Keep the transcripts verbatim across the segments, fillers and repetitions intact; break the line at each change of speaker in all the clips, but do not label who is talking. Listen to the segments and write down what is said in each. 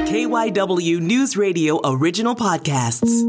K Y W News Radio original podcasts.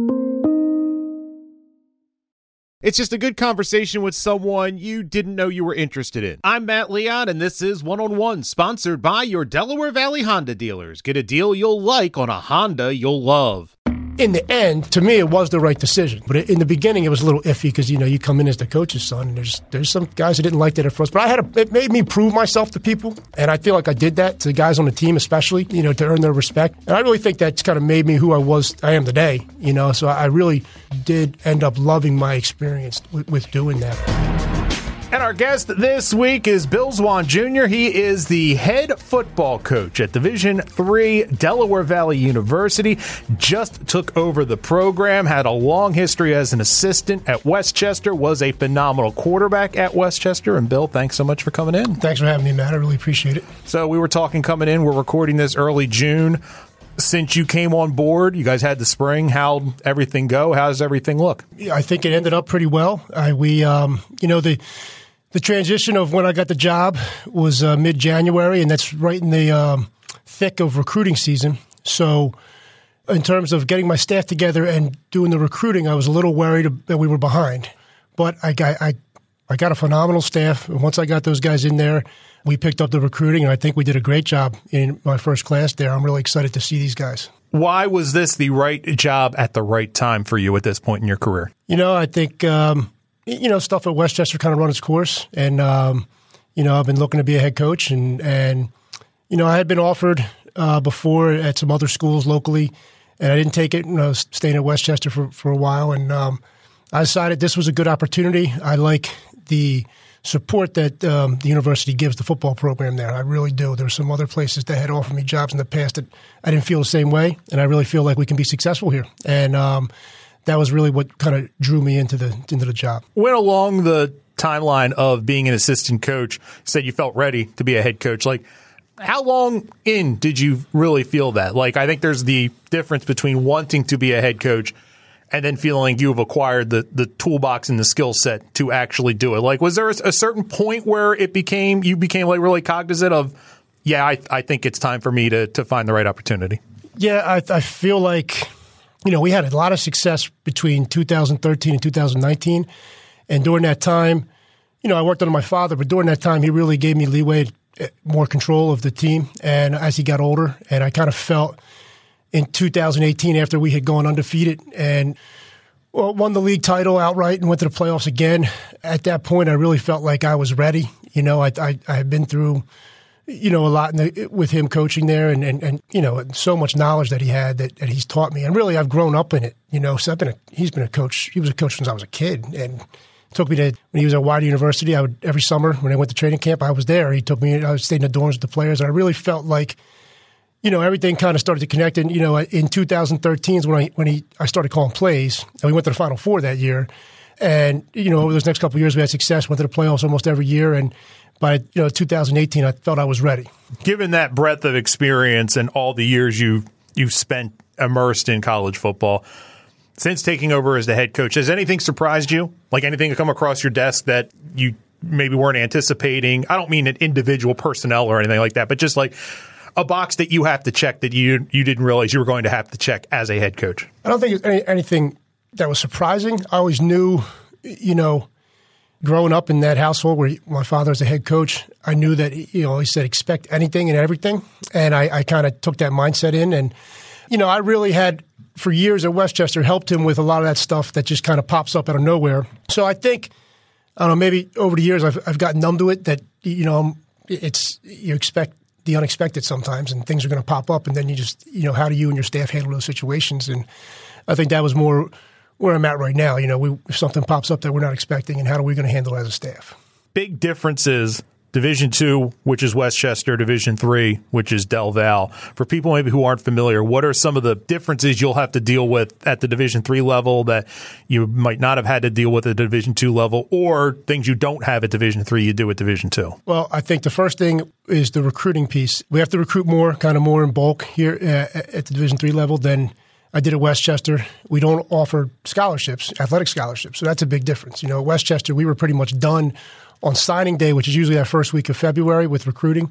It's just a good conversation with someone you didn't know you were interested in. I'm Matt Leon, and this is One-on-One, sponsored by your Delaware Valley Honda dealers. Get a deal you'll like on a Honda you'll love.
In the end, to me, it was the right decision. But in the beginning, it was a little iffy because, you know, you come in as the coach's son, and there's there's some guys who didn't like that at first. But I had a, it made me prove myself to people, and I feel like I did that to the guys on the team especially, you know, to earn their respect. And I really think that's kind of made me who I was, I am today, you know. So I really did end up loving my experience with, with doing that.
And our guest this week is Bill Zwaan Junior He is the head football coach at Division three Delaware Valley University. Just took over the program, had a long history as an assistant at Westchester, was a phenomenal quarterback at Westchester. And Bill, thanks so much for coming in.
Thanks for having me, Matt. I really appreciate it.
So we were talking coming in. We're recording this early June. Since you came on board, you guys had the spring. How'd everything go? How does everything look?
Yeah, I think it ended up pretty well. I, we, um, you know, the the transition of when I got the job was uh, mid-January, and that's right in the um, thick of recruiting season. So in terms of getting my staff together and doing the recruiting, I was a little worried that we were behind. But I got, I, I got a phenomenal staff. And once I got those guys in there, we picked up the recruiting, and I think we did a great job in my first class there. I'm really excited to see these guys.
Why was this the right job at the right time for you at this point in your career?
You know, I think, um, you know, stuff at Westchester kind of run its course. And, um, you know, I've been looking to be a head coach. And, and you know, I had been offered uh, before at some other schools locally, and I didn't take it. And I was staying at Westchester for, for a while. And um, I decided this was a good opportunity. I like the support that um, the university gives the football program there. I really do. There's some other places that had offered me jobs in the past that I didn't feel the same way, and I really feel like we can be successful here. And um, that was really what kind of drew me into the into the job.
Went along the timeline of being an assistant coach, said you felt ready to be a head coach. Like, how long in did you really feel that? Like, I think there's the difference between wanting to be a head coach and then feeling like you've acquired the, the toolbox and the skill set to actually do it. Like, was there a, a certain point where it became, you became like really cognizant of, yeah, I, I think it's time for me to, to find the right opportunity?
Yeah, I, I feel like, you know, we had a lot of success between two thousand thirteen and two thousand nineteen. And during that time, you know, I worked under my father, but during that time, he really gave me leeway, more control of the team. And as he got older, and I kind of felt in two thousand eighteen, after we had gone undefeated and well, won the league title outright and went to the playoffs again, at that point, I really felt like I was ready. You know, I I, I had been through, you know, a lot in the, with him coaching there, and, and, and you know, so much knowledge that he had that, that he's taught me. And really, I've grown up in it. You know, so I've been a, he's been a coach. He was a coach since I was a kid, and it took me to, when he was at Wider University, I would, every summer when I went to training camp, I was there. He took me, I stayed in the dorms with the players, and I really felt like, you know, everything kind of started to connect. And, you know, in two thousand thirteen is when I when he I started calling plays, and we went to the Final Four that year. And, you know, over those next couple of years, we had success, went to the playoffs almost every year. And by, you know, two thousand eighteen, I felt I was ready.
Given that breadth of experience and all the years you you've spent immersed in college football, since taking over as the head coach, has anything surprised you? Like anything come across your desk that you maybe weren't anticipating? I don't mean an individual personnel or anything like that, but just like a box that you have to check that you you didn't realize you were going to have to check as a head coach.
I don't think it's any, anything that was surprising. I always knew, you know, growing up in that household where my father was a head coach, I knew that, you know, he said expect anything and everything. And I, I kind of took that mindset in. And, you know, I really had, for years at Westchester, helped him with a lot of that stuff that just kind of pops up out of nowhere. So I think, I don't know, maybe over the years I've, I've gotten numb to it that, you know, it's, you expect the unexpected sometimes, and things are going to pop up, and then you just, you know, how do you and your staff handle those situations? And I think that was more where I'm at right now. You know, we, if something pops up that we're not expecting, and how are we going to handle it as a staff?
Big differences. Division two, which is Westchester, Division three, which is Del Val. For people maybe who aren't familiar, what are some of the differences you'll have to deal with at the Division three level that you might not have had to deal with at the Division two level, or things you don't have at Division three you do at Division two?
Well, I think the first thing is the recruiting piece. We have to recruit more, kind of more in bulk here uh, at the Division three level than I did at Westchester. We don't offer scholarships, athletic scholarships, so that's a big difference. You know, at Westchester, we were pretty much done on signing day, which is usually that first week of February with recruiting.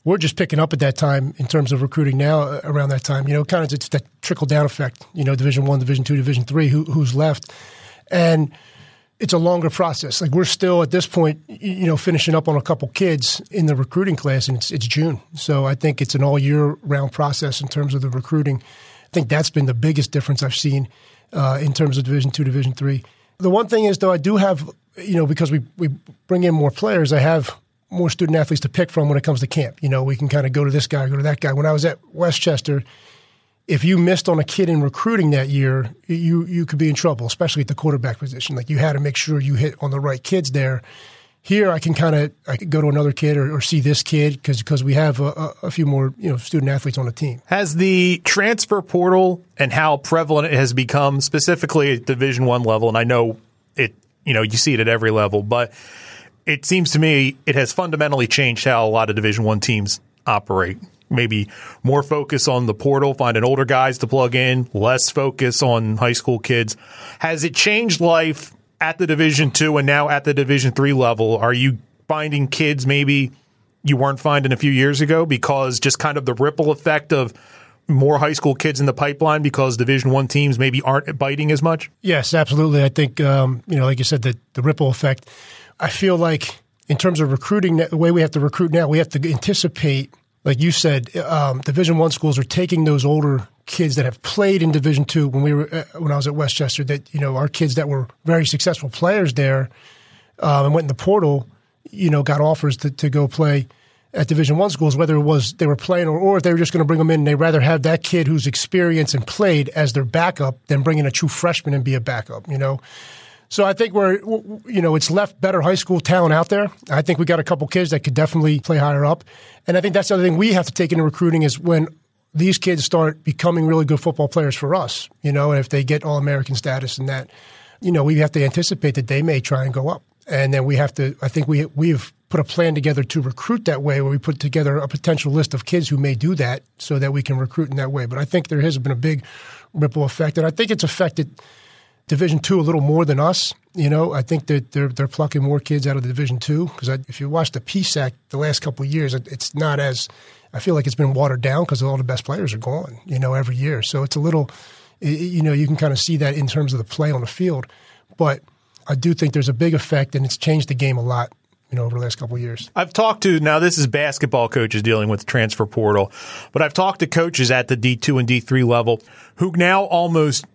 we're just picking up at that time in terms of recruiting now uh, around that time. You know, kind of it's that trickle down effect, you know, Division One, Division Two, Division Three, who, who's left. And it's a longer process. Like we're still at this point, you know, finishing up on a couple kids in the recruiting class, and it's, it's June. So I think it's an all year round process in terms of the recruiting. I think that's been the biggest difference I've seen uh, in terms of Division Two, Division Three. The one thing is, though, I do have, you know, because we, we bring in more players, I have more student athletes to pick from when it comes to camp. You know, we can kind of go to this guy, go to that guy. When I was at Westchester, if you missed on a kid in recruiting that year, you you could be in trouble, especially at the quarterback position. Like you had to make sure you hit on the right kids there. Here, I can kind of I could go to another kid or, or see this kid because because we have a, a few more you know student athletes on the team.
Has the transfer portal and how prevalent it has become, specifically at Division One level, and I know it, you know, you see it at every level, but it seems to me it has fundamentally changed how a lot of Division One teams operate. Maybe more focus on the portal, finding older guys to plug in, less focus on high school kids. Has it changed life at the Division Two and now at the Division Three level? Are you finding kids maybe you weren't finding a few years ago because just kind of the ripple effect of more high school kids in the pipeline because Division One teams maybe aren't biting as much?
Yes, absolutely. I think um, you know, like you said, the the ripple effect. I feel like in terms of recruiting, the way we have to recruit now, we have to anticipate. Like you said, um, Division One schools are taking those older kids that have played in Division Two. When we were uh, when I was at Westchester, that you know our kids that were very successful players there um, and went in the portal, you know, got offers to, to go play at Division One schools. Whether it was they were playing or, or if they were just going to bring them in, and they'd rather have that kid who's experienced and played as their backup than bring in a true freshman and be a backup. You know. So I think we're, you know, it's left better high school talent out there. I think we got a couple kids that could definitely play higher up. And I think that's the other thing we have to take into recruiting is when these kids start becoming really good football players for us, you know, and if they get All-American status and that, you know, we have to anticipate that they may try and go up. And then we have to, I think we, we've put a plan together to recruit that way where we put together a potential list of kids who may do that so that we can recruit in that way. But I think there has been a big ripple effect. And I think it's affected Division Two a little more than us. You know, I think that they're they're plucking more kids out of Division Two because if you watch the P S A C the last couple of years, it's not as I feel like it's been watered down because all the best players are gone. You know, every year, so it's a little, you know, you can kind of see that in terms of the play on the field. But I do think there's a big effect, and it's changed the game a lot. You know, over the last couple of years.
I've talked to, now this is basketball coaches dealing with the transfer portal, but I've talked to coaches at the D two and D three level who now almost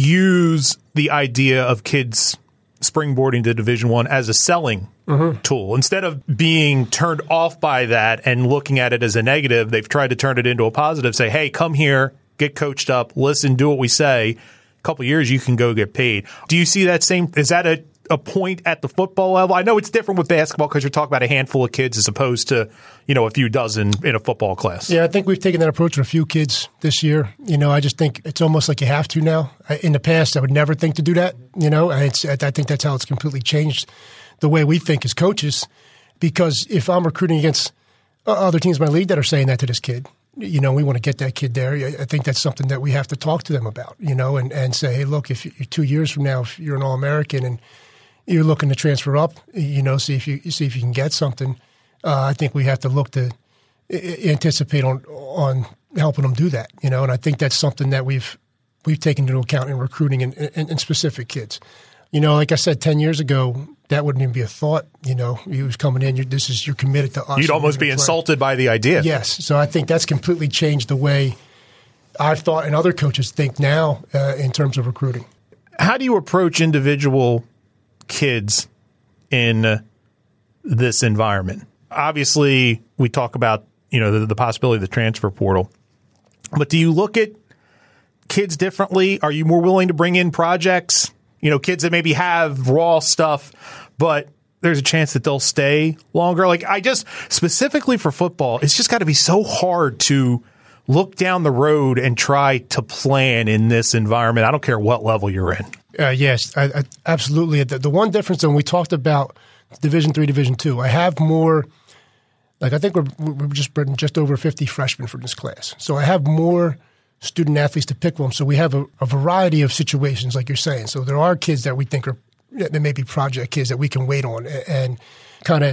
use the idea of kids springboarding to Division One as a selling mm-hmm. tool. Instead of being turned off by that and looking at it as a negative, they've tried to turn it into a positive, say, hey, come here, get coached up, listen, do what we say. A couple of years, you can go get paid. Do you see that same, is that a, a point at the football level? I know it's different with basketball because you're talking about a handful of kids as opposed to, you know, a few dozen in a football class.
Yeah, I think we've taken that approach with a few kids this year. You know, I just think it's almost like you have to now. In the past, I would never think to do that. You know, and it's, I think that's how it's completely changed the way we think as coaches. Because if I'm recruiting against other teams in my league that are saying that to this kid, you know, we want to get that kid there. I think that's something that we have to talk to them about, you know, and, and say, hey, look, if you're two years from now, if you're an All-American and you're looking to transfer up, you know, see if you see if you can get something. Uh, I think we have to look to anticipate on on helping them do that, you know. And I think that's something that we've we've taken into account in recruiting and, and, and specific kids. You know, like I said, ten years ago, that wouldn't even be a thought. You know, he was coming in. You're, this is you're committed to us.
You'd almost be insulted by the idea.
Yes, so I think that's completely changed the way I've thought and other coaches think now uh, in terms of recruiting.
How do you approach individual kids in uh, this environment? Obviously, we talk about, you know, the, the possibility of the transfer portal, but do you look at kids differently? Are you more willing to bring in projects? You know, kids that maybe have raw stuff, but there's a chance that they'll stay longer. Like, I just, specifically for football, it's just got to be so hard to look down the road and try to plan in this environment. I don't care what level you're in.
Uh, yes, I, I, absolutely. The, the one difference when we talked about Division Three, Division Two, I have more. Like I think we're we're just just over fifty freshmen for this class, so I have more student athletes to pick from. So we have a, a variety of situations, like you're saying. So there are kids that we think are that may be project kids that we can wait on and, and kind of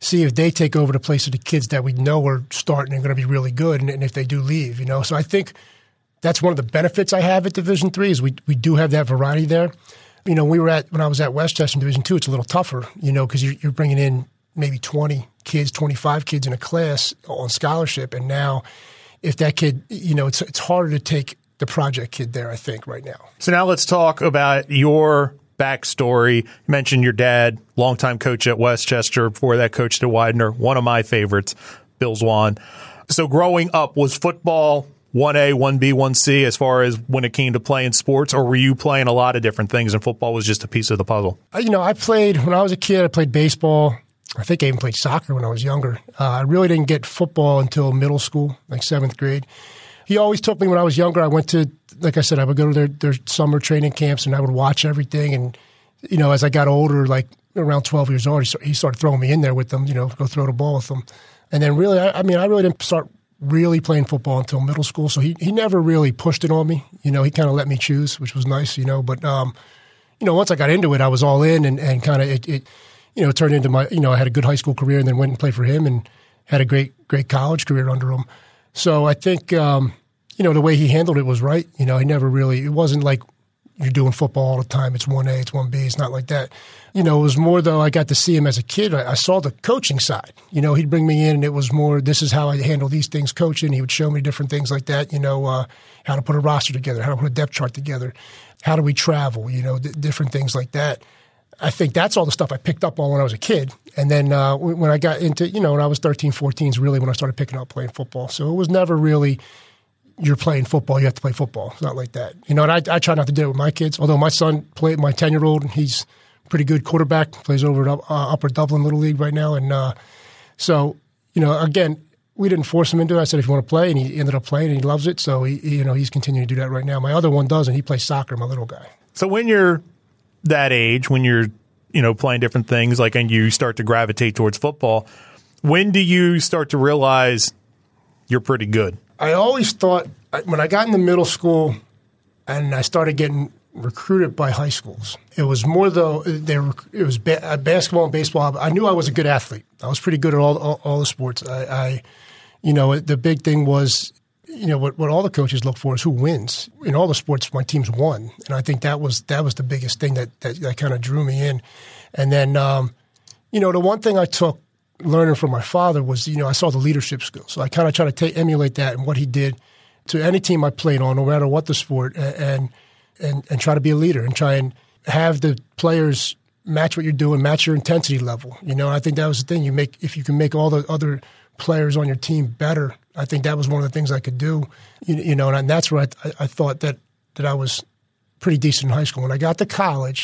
see if they take over the place of the kids that we know are starting and going to be really good, and, and if they do leave, you know. So I think that's one of the benefits I have at Division Three is we we do have that variety there. You know, we were at when I was at Westchester in Division Two, it's a little tougher, you know, because you're, you're bringing in maybe twenty kids, twenty-five kids in a class on scholarship, and now if that kid, you know, it's it's harder to take the project kid there, I think, right now.
So now let's talk about your backstory. You mentioned your dad, longtime coach at Westchester, before that coached at Widener, one of my favorites, Bill Zwan. So growing up, was football one A, one B, one C as far as when it came to playing sports, or were you playing a lot of different things and football was just a piece of the puzzle?
You know, I played, when I was a kid, I played baseball. I think I even played soccer when I was younger. Uh, I really didn't get football until middle school, like seventh grade. He always took me when I was younger. I went to, like I said, I would go to their, their summer training camps and I would watch everything. And, you know, as I got older, like around twelve years old, he started throwing me in there with them, you know, go throw the ball with them. And then really, I, I mean, I really didn't start really playing football until middle school. So he, he never really pushed it on me. You know, he kind of let me choose, which was nice, you know. But, um, you know, once I got into it, I was all in and, and kind of it, it, you know, turned into my, you know, I had a good high school career and then went and played for him and had a great, great college career under him. So I think, um, you know, the way he handled it was right. You know, he never really, it wasn't like you're doing football all the time. It's one A, it's one B. It's not like that. You know, it was more, though, I got to see him as a kid. I, I saw the coaching side. You know, he'd bring me in and it was more, this is how I handle these things coaching. He would show me different things like that, you know, uh, how to put a roster together, how to put a depth chart together, how do we travel, you know, d- different things like that. I think that's all the stuff I picked up on when I was a kid. And then uh, when I got into, you know, when I was thirteen, fourteen is really when I started picking up playing football. So it was never really, you're playing football, you have to play football. It's not like that. You know, and I, I try not to do it with my kids. Although my son played, my ten-year-old, he's a pretty good quarterback, plays over at uh, Upper Dublin Little League right now. And uh, so, you know, again, we didn't force him into it. I said, if you want to play, and he ended up playing, and he loves it. So, he, you know, he's continuing to do that right now. My other one doesn't. He plays soccer, my little guy.
So when you're that age, when you're, you know, playing different things, like, and you start to gravitate towards football, when do you start to realize you're pretty good?
I always thought, when I got into middle school and I started getting recruited by high schools, it was more though, they were, it was ba- basketball and baseball. I knew I was a good athlete. I was pretty good at all all, all the sports. I, I, you know, the big thing was, you know, what, what all the coaches look for is who wins. In all the sports, my teams won. And I think that was that was the biggest thing that, that, that kind of drew me in. And then, um, you know, the one thing I took learning from my father was, you know, I saw the leadership skills. So I kind of try to ta- emulate that and what he did to any team I played on, no matter what the sport, and and and try to be a leader and try and have the players match what you're doing, match your intensity level. You know, I think that was the thing. You make if you can make all the other players on your team better. I think that was one of the things I could do. You, you know, and, and that's where I, I thought that that I was pretty decent in high school. When I got to college,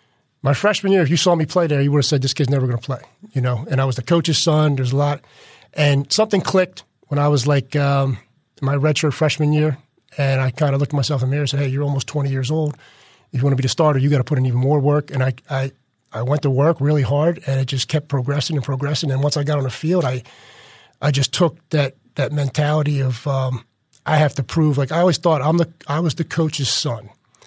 my freshman year, if you saw me play there, you would have said this kid's never going to play. You know, and I was the coach's son. There's a lot, and something clicked when I was like um, my redshirt freshman year, and I kind of looked at myself in the mirror and said, "Hey, you're almost twenty years old. If you want to be the starter, you got to put in even more work." And I, I, I went to work really hard, and it just kept progressing and progressing. And once I got on the field, I, I just took that that mentality of um, I have to prove. Like I always thought, I'm the I was the coach's son,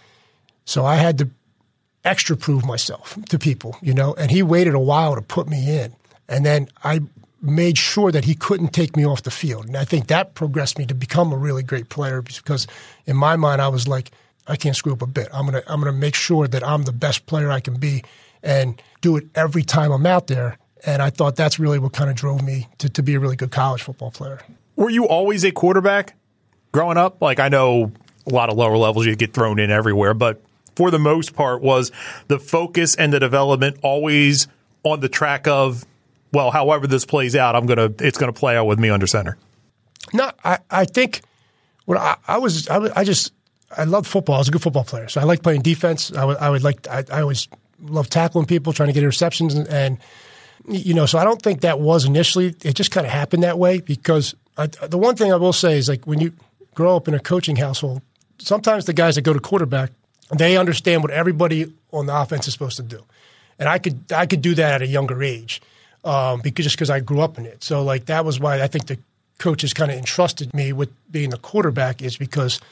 so I had to extra prove myself to people, you know. And he waited a while to put me in, and then I made sure that he couldn't take me off the field. And I think that progressed me to become a really great player because in my mind I was like, I can't screw up a bit. I'm gonna I'm gonna make sure that I'm the best player I can be and do it every time I'm out there. And I thought that's really what kind of drove me to, to be a really good college football player.
Were you always a quarterback growing up? Like I know a lot of lower levels you get thrown in everywhere, but for the most part, was the focus and the development always on the track of, well, however this plays out, I'm gonna it's gonna play out with me under center?
No, I, I think what I, I was I, I just I loved football. I was a good football player, so I liked playing defense. I would I would like I, I always loved tackling people, trying to get interceptions, and, and you know, so I don't think that was initially. It just kind of happened that way because I, the one thing I will say is like when you grow up in a coaching household, sometimes the guys that go to quarterback, they understand what everybody on the offense is supposed to do, and I could I could do that at a younger age um, because just because I grew up in it. So like that was why I think the coaches kind of entrusted me with being the quarterback is because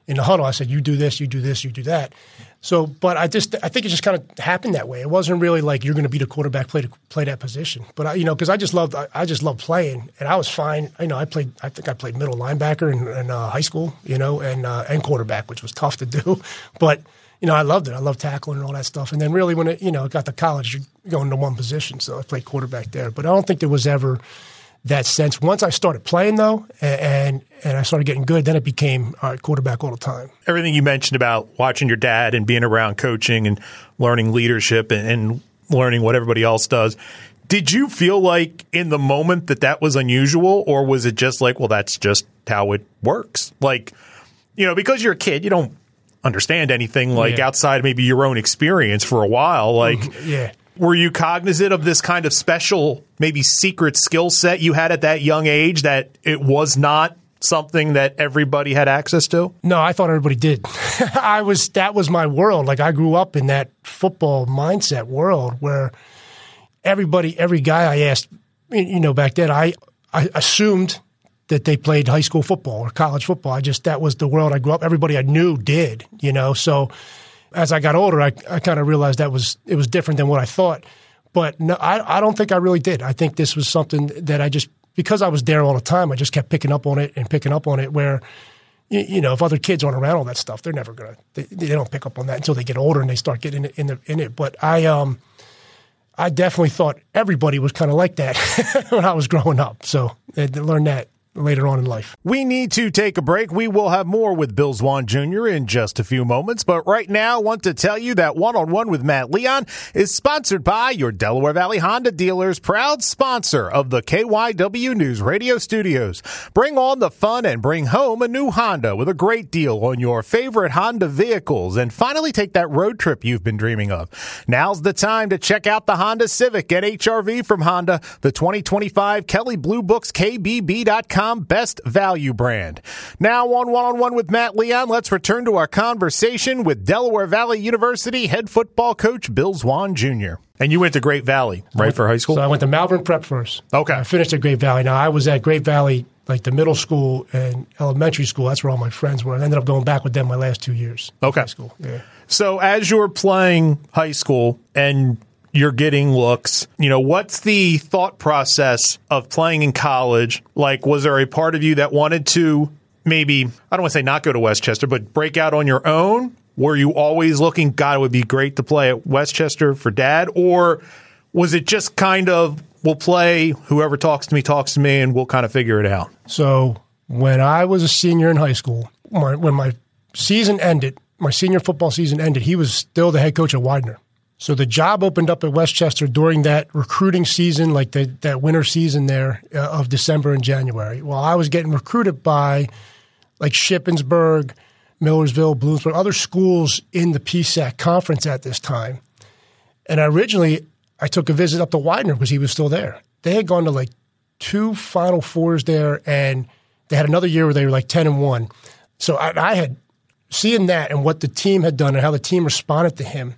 in the huddle. I said, you do this, you do this, you do that. So, but I just, I think it just kind of happened that way. It wasn't really like you're going to be the quarterback, play to play that position. But I, you know, because I just loved, I, I just loved playing, and I was fine. You know, I played, I think I played middle linebacker in, in uh, high school, you know, and uh, and quarterback, which was tough to do. But you know, I loved it. I loved tackling and all that stuff. And then really, when it, you know, it got to college, you're going to one position. So I played quarterback there. But I don't think there was ever that sense. Once I started playing, though, and and I started getting good, then it became all right, quarterback all the time.
Everything you mentioned about watching your dad and being around coaching and learning leadership and, and learning what everybody else does, did you feel like in the moment that that was unusual, or was it just like, well, that's just how it works? Like, you know, because you're a kid, you don't understand anything like yeah. outside maybe your own experience for a while. Like,
yeah.
Were you cognizant of this kind of special, maybe secret skill set you had at that young age, that it was not something that everybody had access to?
No, I thought everybody did. I was, that was my world. Like, I grew up in that football mindset world where everybody, every guy I asked, you know, back then, I, I assumed that they played high school football or college football. I just, that was the world I grew up. Everybody I knew did, you know. So as I got older, I, I kind of realized that was, it was different than what I thought. But no, I, I don't think I really did. I think this was something that I just, because I was there all the time, I just kept picking up on it and picking up on it where, you, you know, if other kids aren't around all that stuff, they're never going to, they, they don't pick up on that until they get older and they start getting in, in, the, in it. But I, um, I definitely thought everybody was kind of like that when I was growing up. So I had to learn that later on in life.
We need to take a break. We will have more with Bill Zwaan Junior in just a few moments. But right now, I want to tell you that One-on-One with Matt Leon is sponsored by your Delaware Valley Honda dealers, proud sponsor of the K Y W News Radio Studios. Bring on the fun and bring home a new Honda with a great deal on your favorite Honda vehicles, and finally take that road trip you've been dreaming of. Now's the time to check out the Honda Civic and H R V from Honda, the twenty twenty-five Kelley Blue Books K B B dot com best value brand. Now on One-on-One with Matt Leon, let's return to our conversation with Delaware Valley University head football coach Bill Zwaan Junior And you went to Great Valley, right, for high school?
So I went to Malvern Prep first.
Okay.
I finished at Great Valley. Now, I was at Great Valley, like the middle school and elementary school. That's where all my friends were. I ended up going back with them my last two years.
Okay.
High school. Yeah.
So as you were playing high school and you're getting looks, you know, what's the thought process of playing in college? Like, was there a part of you that wanted to maybe, I don't want to say not go to Westchester, but break out on your own? Were you always looking, God, it would be great to play at Westchester for Dad? Or was it just kind of, we'll play, whoever talks to me, talks to me, and we'll kind of figure it out?
So when I was a senior in high school, my, when my season ended, my senior football season ended, he was still the head coach at Widener. So the job opened up at Westchester during that recruiting season, like the, that winter season there uh, of December and January. Well, I was getting recruited by like Shippensburg, Millersville, Bloomsburg, other schools in the P SAC conference at this time. And originally, I took a visit up to Widener because he was still there. They had gone to like two Final Fours there, and they had another year where they were like ten and one. So I, I had, seeing that and what the team had done and how the team responded to him,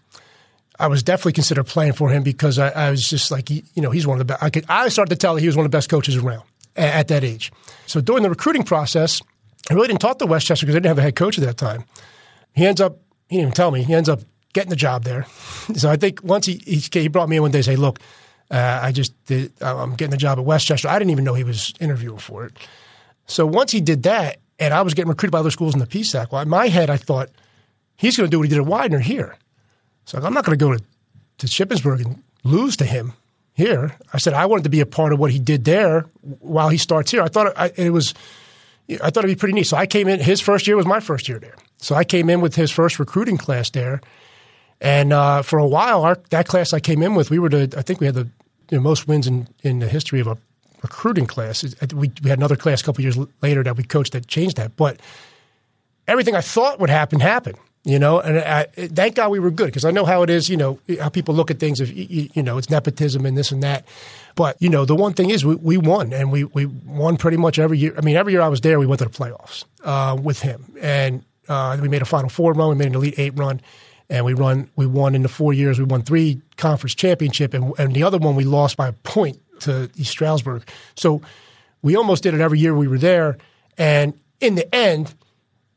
I was definitely considered playing for him because I, I was just like, you know, he's one of the best. I, could, I started to tell that he was one of the best coaches around at, at that age. So during the recruiting process, I really didn't talk to Westchester because they didn't have a head coach at that time. He ends up, he didn't even tell me, he ends up getting the job there. So I think once he he, he brought me in one day and said, look, uh, I just did, I'm getting the job at Westchester. I didn't even know he was interviewing for it. So once he did that, and I was getting recruited by other schools in the P SAC, well, in my head, I thought, he's going to do what he did at Widener here. So I'm not going to go to, to Shippensburg and lose to him here. I said I wanted to be a part of what he did there while he starts here. I thought it, it was, I thought it'd be pretty neat. So I came in. His first year was my first year there. So I came in with his first recruiting class there, and uh, for a while, our, that class I came in with, we were the, I think we had the you know, most wins in, in the history of a recruiting class. We, we had another class a couple years later that we coached that changed that, but everything I thought would happen happened. You know, and I, thank God we were good because I know how it is, you know, how people look at things. If you, you know, it's nepotism and this and that. But, you know, the one thing is we, we won, and we, we won pretty much every year. I mean, every year I was there, we went to the playoffs uh, with him. And uh, we made a Final Four run. We made an Elite Eight run. And we run. We won in the four years. We won three conference championship. And, and the other one we lost by a point to East Stroudsburg. So we almost did it every year we were there. And in the end,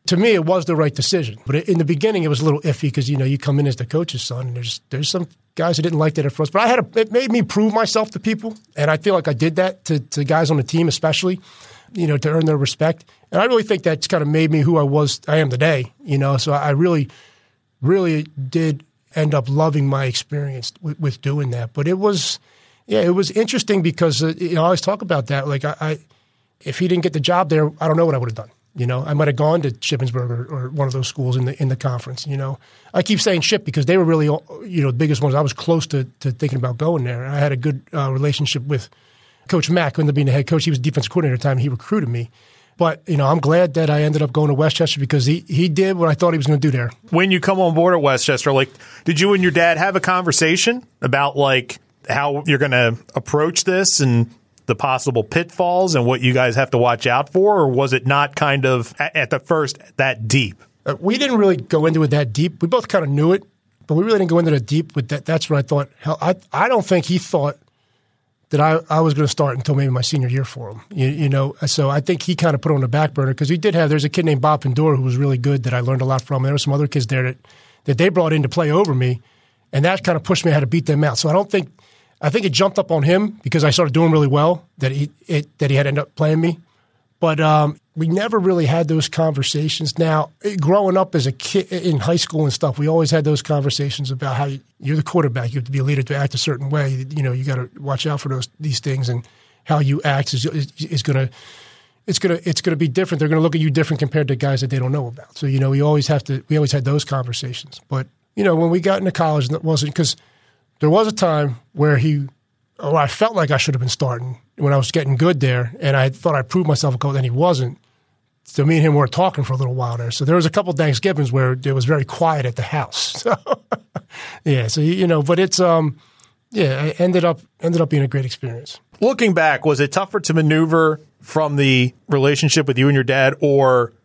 to me, it was the right decision. But in the beginning, it was a little iffy because, you know, you come in as the coach's son, and there's there's some guys who didn't like that at first. But I had a, it made me prove myself to people, and I feel like I did that to, to guys on the team especially, you know, to earn their respect. And I really think that's kind of made me who I was, I am today, you know. So I really, really did end up loving my experience with, with doing that. But it was, yeah, it was interesting because, uh, you know, I always talk about that. Like, I, I if he didn't get the job there, I don't know what I would have done. You know, I might have gone to Shippensburg or, or one of those schools in the in the conference. You know, I keep saying Ship because they were really, you know, the biggest ones. I was close to, to thinking about going there. I had a good uh, relationship with Coach Mack, who ended up being the head coach. He was defensive coordinator at the time. And he recruited me. But, you know, I'm glad that I ended up going to Westchester because he, he did what I thought he was going to do there.
When you come on board at Westchester, like, did you and your dad have a conversation about, like, how you're going to approach this and the possible pitfalls and what you guys have to watch out for? Or was it not kind of, at the first, that deep?
Uh, we didn't really go into it that deep. We both kind of knew it, but we really didn't go into it deep with that. That's what I thought. Hell, I, I don't think he thought that I, I was going to start until maybe my senior year for him. You, you know, so I think he kind of put it on the back burner because we did have, there's a kid named Bob Pandora who was really good that I learned a lot from. And there were some other kids there that, that they brought in to play over me, and that kind of pushed me how to beat them out. So I don't think, I think it jumped up on him because I started doing really well that he it, that he had to end up playing me. But um, we never really had those conversations. Now, growing up as a kid in high school and stuff, we always had those conversations about how you, you're the quarterback. You have to be a leader to act a certain way. You know, you got to watch out for those these things, and how you act is is, is going to it's going to it's going to be different. They're going to look at you different compared to guys that they don't know about. So, you know, we always have to we always had those conversations. But, you know, when we got into college, that wasn't because there was a time where he, or I felt like I should have been starting when I was getting good there, and I thought I proved myself a coach, and he wasn't. So me and him weren't talking for a little while there. So there was a couple of Thanksgivings where it was very quiet at the house. So, yeah, so you know, but it's um, yeah, it ended up ended up being a great experience.
Looking back, was it tougher to maneuver from the relationship with you and your dad, or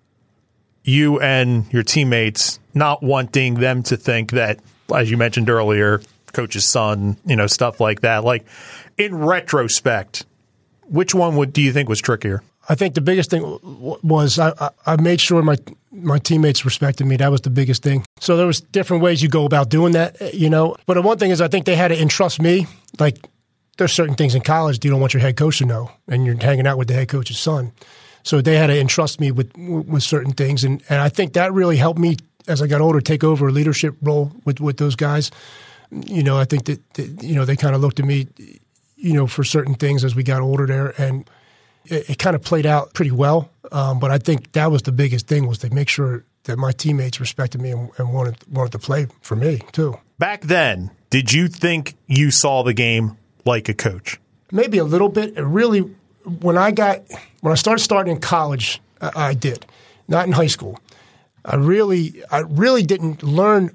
you and your teammates not wanting them to think that, as you mentioned earlier, coach's son, you know, stuff like that? Like, in retrospect, which one would do you think was trickier?
I think the biggest thing was I, I, I made sure my my teammates respected me. That was the biggest thing. So there was different ways you go about doing that, you know. But the one thing is I think they had to entrust me. Like, there's certain things in college you don't want your head coach to know, and you're hanging out with the head coach's son. So they had to entrust me with with certain things, and, and I think that really helped me as I got older take over a leadership role with, with those guys. You know, I think that, that you know, they kind of looked at me, you know, for certain things as we got older there, and it, it kind of played out pretty well. Um, but I think that was the biggest thing, was to make sure that my teammates respected me and, and wanted wanted to play for me too. Back
then, did you think you saw the game like a coach?
Maybe a little bit. It really, when I got when I started starting in college, I, I did, not in high school. I really, I really didn't learn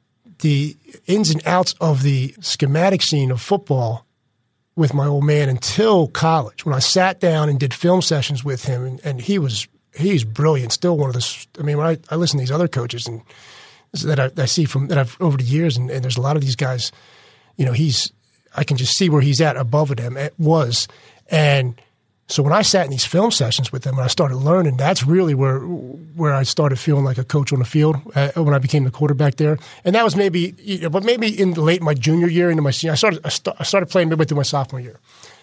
the ins and outs of the schematic scene of football with my old man until college, when I sat down and did film sessions with him, and, and he was he's brilliant. Still one of the. I mean, when I, I listen to these other coaches and that I, I see from that I've over the years, and, and there's a lot of these guys. You know, he's I can just see where he's at above them. It was, and so when I sat in these film sessions with him and I started learning, that's really where where I started feeling like a coach on the field uh, when I became the quarterback there. And that was maybe, you know, but maybe in late my junior year into my senior, I started I, st- I started playing midway through my sophomore year,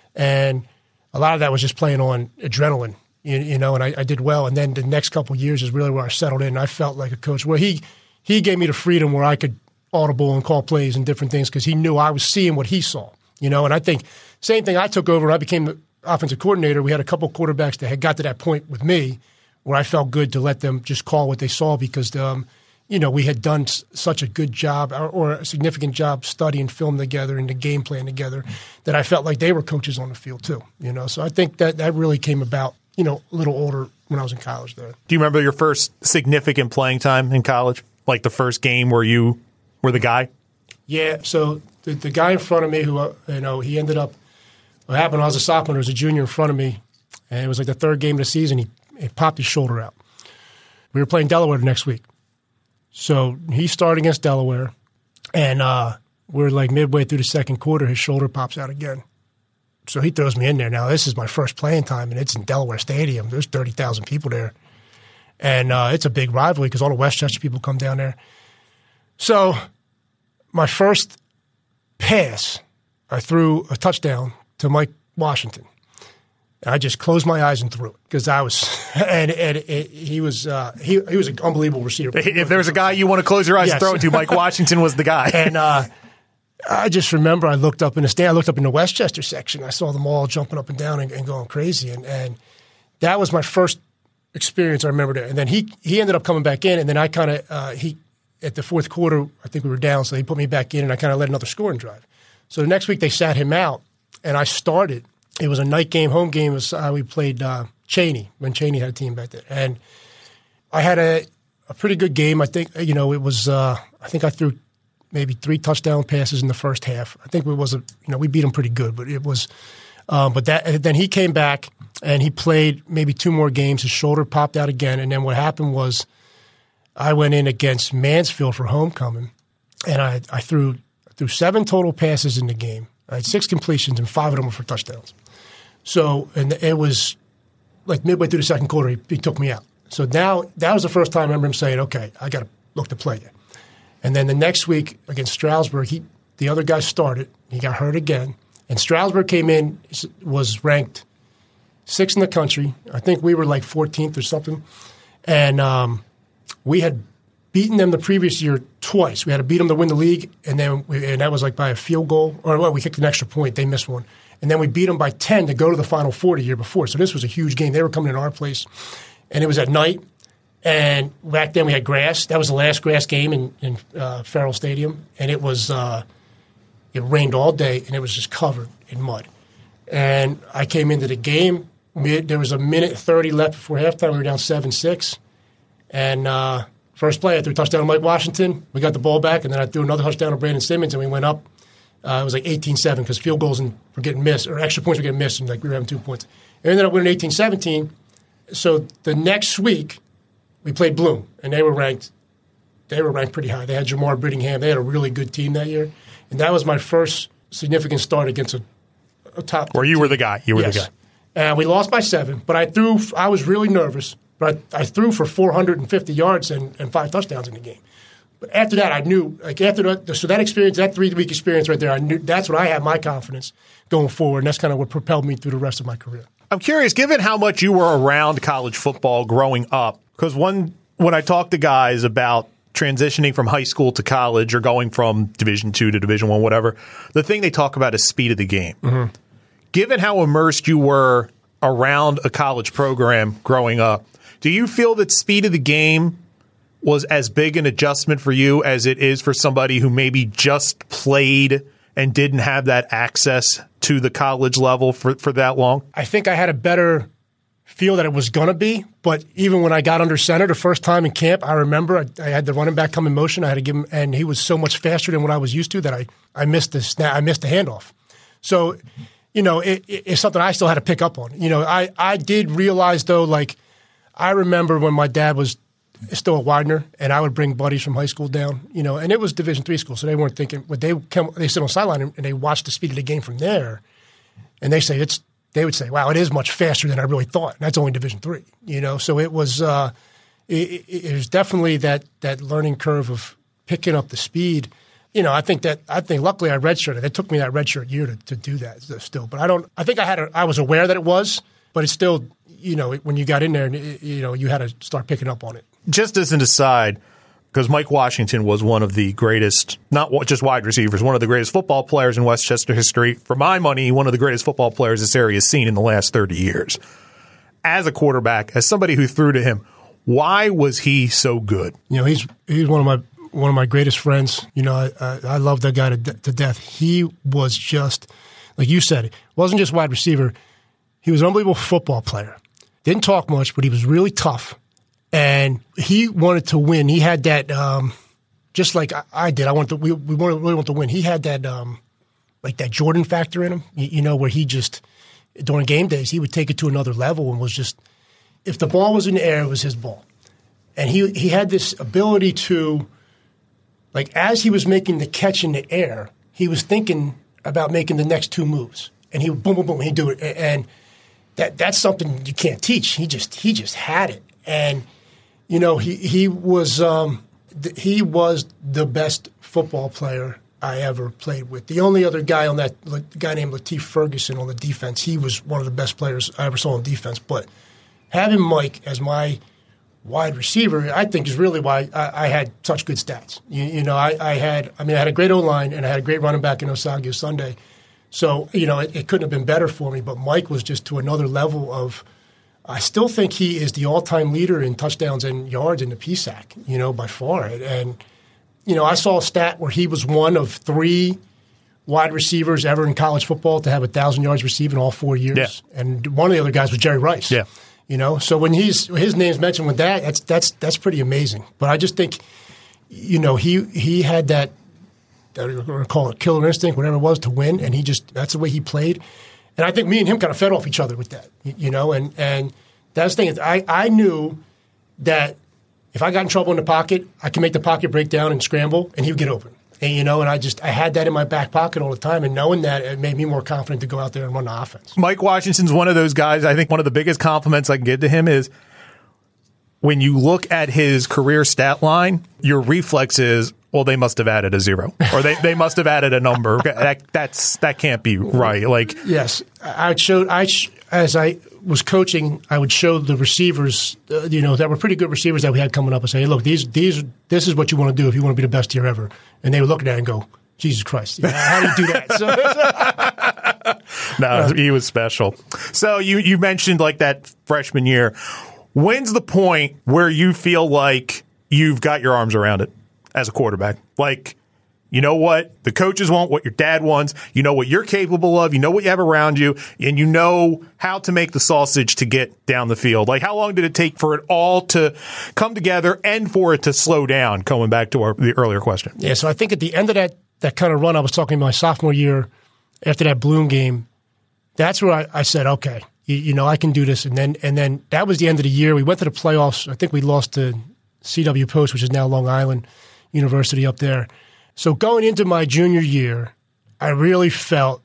and a lot of that was just playing on adrenaline, you, you know. And I, I did well. And then the next couple of years is really where I settled in. And I felt like a coach where he he gave me the freedom where I could audible and call plays and different things because he knew I was seeing what he saw, you know. And I think same thing. I took over and I became the offensive coordinator. We had a couple of quarterbacks that had got to that point with me where I felt good to let them just call what they saw because, um, you know, we had done s- such a good job or, or a significant job studying film together and the game plan together that I felt like they were coaches on the field too, you know. So I think that that really came about, you know, a little older when I was in college there.
Do you remember your first significant playing time in college? Like the first game where you were the guy?
Yeah, so the, the guy in front of me who, uh, you know, he ended up, what happened when I was a sophomore, there was a junior in front of me, and it was like the third game of the season. He, he popped his shoulder out. We were playing Delaware the next week. So he started against Delaware, and uh, we're like midway through the second quarter, his shoulder pops out again. So he throws me in there. Now, this is my first playing time, and it's in Delaware Stadium. There's thirty thousand people there. And uh, it's a big rivalry because all the Westchester people come down there. So my first pass, I threw a touchdown to Mike Washington. I just closed my eyes and threw it because I was, and, and it, he was uh, he he was an unbelievable receiver.
If there's a guy you want to close your eyes
yes.
and throw it to, Mike Washington was the guy.
And uh, I just remember I looked up in the stand, I looked up in the Westchester section. I saw them all jumping up and down and, and going crazy, and and that was my first experience. I remember that. And then he he ended up coming back in, and then I kind of uh, he at the fourth quarter I think we were down, so he put me back in, and I kind of led another scoring drive. So the next week they sat him out, and I started. It was a night game, home game. It was, uh, we played uh, Cheney when Cheney had a team back there, and I had a, a pretty good game. I think you know it was. Uh, I think I threw maybe three touchdown passes in the first half. I think it was a you know we beat them pretty good, but it was. Um, but that then he came back and he played maybe two more games. His shoulder popped out again, and then what happened was I went in against Mansfield for homecoming, and I, I threw I threw seven total passes in the game. I had six completions, and five of them were for touchdowns. So, and it was like midway through the second quarter, he, he took me out. So now that was the first time I remember him saying, okay, I got to look to play you. And then the next week against Stroudsburg, he, the other guy started. He got hurt again. And Stroudsburg came in, was ranked sixth in the country. I think we were like fourteenth or something. And um, we had beaten them the previous year twice. We had to beat them to win the league, and then we, and that was like by a field goal. Or well, we kicked an extra point. They missed one. And then we beat them by ten to go to the Final Four the year before. So this was a huge game. They were coming in our place, and it was at night. And back then we had grass. That was the last grass game in, in uh, Farrell Stadium, and it was uh, it rained all day, and it was just covered in mud. And I came into the game. Mid, there was a minute thirty left before halftime. We were down seven six, and uh, first play I threw a touchdown to Mike Washington. We got the ball back, and then I threw another touchdown to Brandon Simmons, and we went up. Uh, it was like eighteen seven because field goals and were getting missed, or extra points were getting missed, and like we were having two points. And ended up winning eighteen seventeen. So the next week, we played Bloom, and they were ranked. They were ranked pretty high. They had Jamar Brittingham. They had a really good team that year, and that was my first significant start against a, a top.
Where you
team.
were the guy. You were
yes.
the guy.
And we lost by seven, but I threw. I was really nervous, but I, I threw for four hundred fifty yards and, and five touchdowns in the game. But after that, I knew, like after that, so that experience, that three-week experience right there, I knew that's what I had my confidence going forward, and that's kind of what propelled me through the rest of my career.
I'm curious, given how much you were around college football growing up, because one, when I talk to guys about transitioning from high school to college or going from Division two to Division one, whatever, the thing they talk about is speed of the game. Mm-hmm. Given how immersed you were around a college program growing up, do you feel that speed of the game was as big an adjustment for you as it is for somebody who maybe just played and didn't have that access to the college level for, for that long?
I think I had a better feel that it was going to be, but even when I got under center the first time in camp, I remember I, I had the running back come in motion. I had to give him, and he was so much faster than what I was used to that I, I missed the snap, I missed the handoff. So, you know, it, it, it's something I still had to pick up on. You know, I, I did realize though, like I remember when my dad was still at Widener, and I would bring buddies from high school down, you know, and it was Division three school, so they weren't thinking. But they come, they sit on the sideline and they watch the speed of the game from there, and they say it's. They would say, "Wow, it is much faster than I really thought." And that's only Division three, you know. So it was, uh, it, it, it was definitely that that learning curve of picking up the speed. You know, I think that I think luckily I redshirted. It took me that redshirt year to, to do that still, but I don't. I think I had a, I was aware that it was, but it's still, you know, when you got in there, you know, you had to start picking up on it.
Just as an aside, because Mike Washington was one of the greatest, not just wide receivers, one of the greatest football players in Westchester history. For my money, one of the greatest football players this area has seen in the last thirty years. As a quarterback, as somebody who threw to him, why was he so good?
You know, he's he's one of my one of my greatest friends. You know, I I, I love that guy to, to death. He was just, like you said, it wasn't just wide receiver. He was an unbelievable football player. Didn't talk much, but he was really tough. And he wanted to win. He had that, um, just like I, I did. I want to. We, we really want to win. He had that, um, like that Jordan factor in him. You, you know, where he just during game days he would take it to another level and was just, if the ball was in the air, it was his ball. And he he had this ability to, like, as he was making the catch in the air, he was thinking about making the next two moves, and he would boom, boom, boom, he'd do it, and that that's something you can't teach. He just he just had it, and You know, he he was um, th- he was the best football player I ever played with. The only other guy on that, the guy named Lateef Ferguson on the defense, he was one of the best players I ever saw on defense. But having Mike as my wide receiver, I think is really why I, I had such good stats. You, you know, I, I had, I mean, I had a great O-line and I had a great running back in Osagie Sunday. So, you know, it, it couldn't have been better for me. But Mike was just to another level of, I still think he is the all-time leader in touchdowns and yards in the P S A C, you know, by far. And, you know, I saw a stat where he was one of three wide receivers ever in college football to have one thousand yards receiving all four years.
Yeah.
And one of the other guys was Jerry Rice.
Yeah.
You know, so when he's his name's mentioned with that, that's that's that's pretty amazing. But I just think, you know, he he had that, that we're going to call it killer instinct, whatever it was, to win, and he just that's the way he played. And I think me and him kind of fed off each other with that, you know. And, and that's the thing. I, I knew that if I got in trouble in the pocket, I could make the pocket break down and scramble, and he would get open. And, you know, and I just I had that in my back pocket all the time, and knowing that, it made me more confident to go out there and run the offense.
Mike Washington's one of those guys. I think one of the biggest compliments I can give to him is when you look at his career stat line, your reflex is, well, they must have added a zero, or they, they must have added a number. that that's that can't be right. Like,
yes, I showed I as I was coaching, I would show the receivers, uh, you know, that were pretty good receivers that we had coming up, and say, hey, look, these these this is what you want to do if you want to be the best year ever. And they would look at that and go, Jesus Christ, you know, how do you do that? So,
no, uh, he was special. So you you mentioned like that freshman year. When's the point where you feel like you've got your arms around it as a quarterback? Like, you know what the coaches want, what your dad wants, you know what you're capable of, you know what you have around you, and you know how to make the sausage to get down the field. Like, how long did it take for it all to come together and for it to slow down, going back to our, the earlier question?
Yeah, so I think at the end of that, that kind of run, I was talking my sophomore year after that Bloom game, that's where I, I said, okay, you, you know, I can do this. And then and then that was the end of the year. We went to the playoffs. I think we lost to C W Post, which is now Long Island University up there. So going into my junior year, I really felt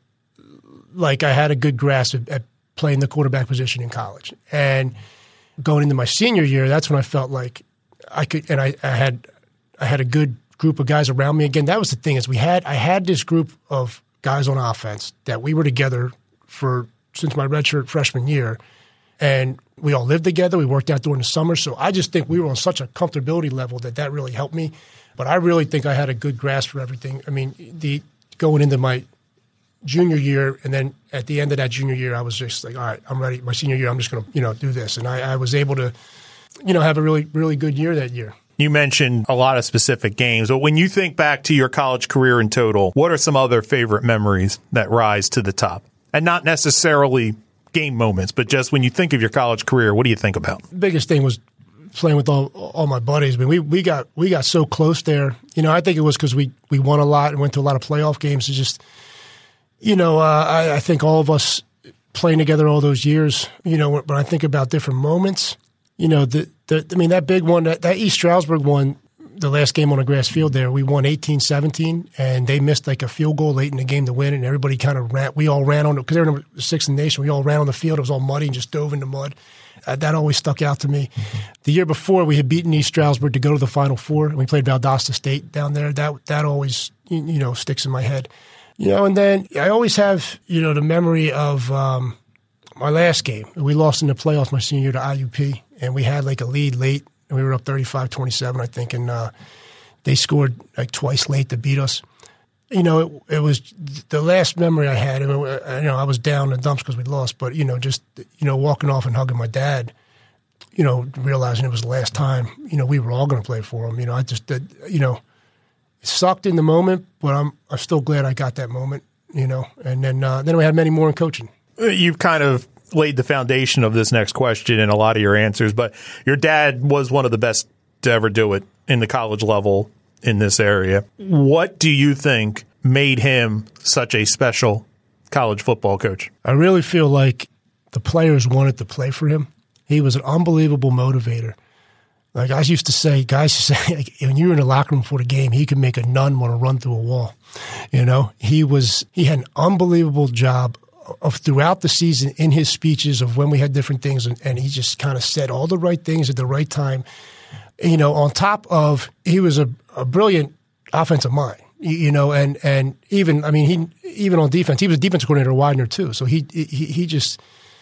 like I had a good grasp at, at playing the quarterback position in college. And going into my senior year, that's when I felt like I could, and I, I had I had a good group of guys around me. Again, that was the thing is we had I had this group of guys on offense that we were together for since my redshirt freshman year, and we all lived together. We worked out during the summer, so I just think we were on such a comfortability level that that really helped me. But I really think I had a good grasp for everything. I mean, the going into my junior year, and then at the end of that junior year, I was just like, all right, I'm ready. My senior year, I'm just going to, you know, do this. And I, I was able to, you know, have a really, really good year that year.
You mentioned a lot of specific games, but when you think back to your college career in total, what are some other favorite memories that rise to the top? And not necessarily game moments, but just when you think of your college career, what do you think about?
The biggest thing was playing with all all my buddies. I mean, we, we got we got so close there. You know, I think it was because we, we won a lot and went to a lot of playoff games. It's just, you know, uh, I, I think all of us playing together all those years, you know, when, when I think about different moments, you know, the, the I mean, that big one, that, that East Stroudsburg one, the last game on a grass field there, we won eighteen seventeen, and they missed like a field goal late in the game to win, and everybody kind of ran. We all ran on it because they were number six in the nation. We all ran on the field. It was all muddy and just dove in the mud. Uh, that always stuck out to me. Mm-hmm. The year before, we had beaten East Stroudsburg to go to the Final Four, and we played Valdosta State down there. That that always you, you know sticks in my head. You know, and then I always have you know the memory of um, my last game. We lost in the playoffs my senior year to I U P, and we had like a lead late. And we were up thirty-five twenty-seven, I think, and uh, they scored like twice late to beat us. You know, it, it was the last memory I had. I mean, you know, I was down in the dumps because we lost, but, you know, just, you know, walking off and hugging my dad, you know, realizing it was the last time, you know, we were all going to play for him. You know, I just, did, you know, it sucked in the moment, but I'm I'm still glad I got that moment, you know. And then, uh, then we had many more in coaching.
You've kind of laid the foundation of this next question in a lot of your answers, but your dad was one of the best to ever do it in the college level in this area. What do you think made him such a special college football coach?
I really feel like the players wanted to play for him. He was an unbelievable motivator. Like I used to say, guys used to say, like, when you were in the locker room before the game, he could make a nun want to run through a wall. You know, he was he had an unbelievable job of throughout the season in his speeches of when we had different things, and, and he just kind of said all the right things at the right time. You know, on top of he was a, a brilliant offensive mind. You know, and and even I mean he even on defense he was a defense coordinator at Widener too. So he he he just.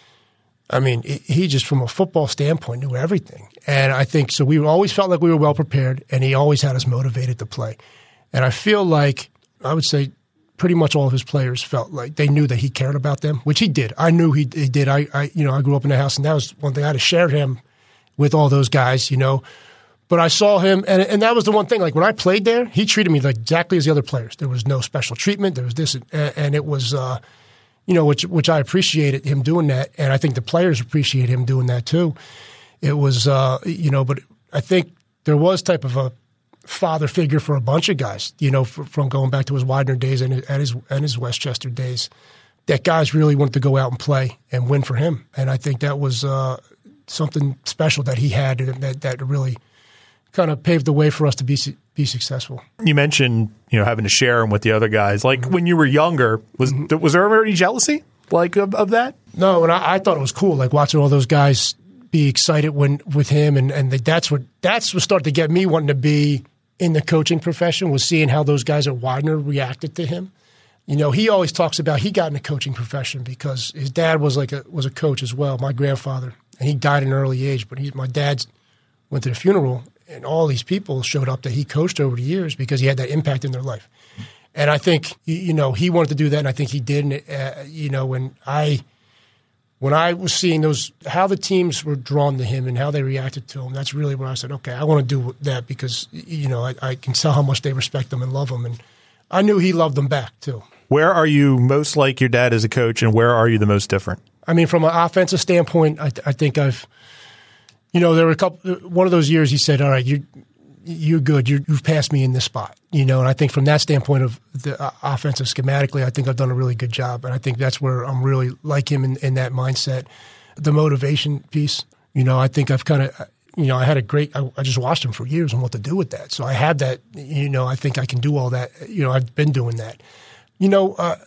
I mean, he just, from a football standpoint, knew everything. And I think, so we always felt like we were well prepared, and he always had us motivated to play. And I feel like, I would say, pretty much all of his players felt like they knew that he cared about them, which he did. I knew he, he did. I, I, you know, I grew up in the house, and that was one thing. I had to share him with all those guys, you know. But I saw him, and, and that was the one thing. Like, when I played there, he treated me like exactly as the other players. There was no special treatment. There was this, and, and it was uh, – you know, which which I appreciated him doing that, and I think the players appreciate him doing that too. It was, uh, you know, but I think there was type of a father figure for a bunch of guys, you know, for, from going back to his Widener days and, and his and his Westchester days, that guys really wanted to go out and play and win for him, and I think that was uh, something special that he had that that really kind of paved the way for us to be be successful.
You mentioned, you know, having to share them with the other guys. Like mm-hmm. when you were younger, was mm-hmm. was there ever any jealousy like of, of that?
No, and I, I thought it was cool, like watching all those guys be excited when with him, and and that's what that's what started to get me wanting to be in the coaching profession, was seeing how those guys at Widener reacted to him. You know, he always talks about he got in the coaching profession because his dad was like a was a coach as well, my grandfather, and he died at an early age. But he, my dad went to the funeral. And all these people showed up that he coached over the years because he had that impact in their life. And I think, you know, he wanted to do that, and I think he did. And, uh, you know, when I when I was seeing those, how the teams were drawn to him and how they reacted to him, that's really when I said, okay, I want to do that because, you know, I, I can tell how much they respect him and love him. And I knew he loved them back, too.
Where are you most like your dad as a coach, and where are you the most different?
I mean, from an offensive standpoint, I, I think I've – you know, there were a couple. One of those years, he said, "All right, you, you're good. You're, you've passed me in this spot." You know, and I think from that standpoint of the uh, offensive schematically, I think I've done a really good job, and I think that's where I'm really like him in, in that mindset. The motivation piece, you know, I think I've kind of, you know, I had a great. I, I just watched him for years on what to do with that, so I had that. You know, I think I can do all that. You know, I've been doing that. You know, uh,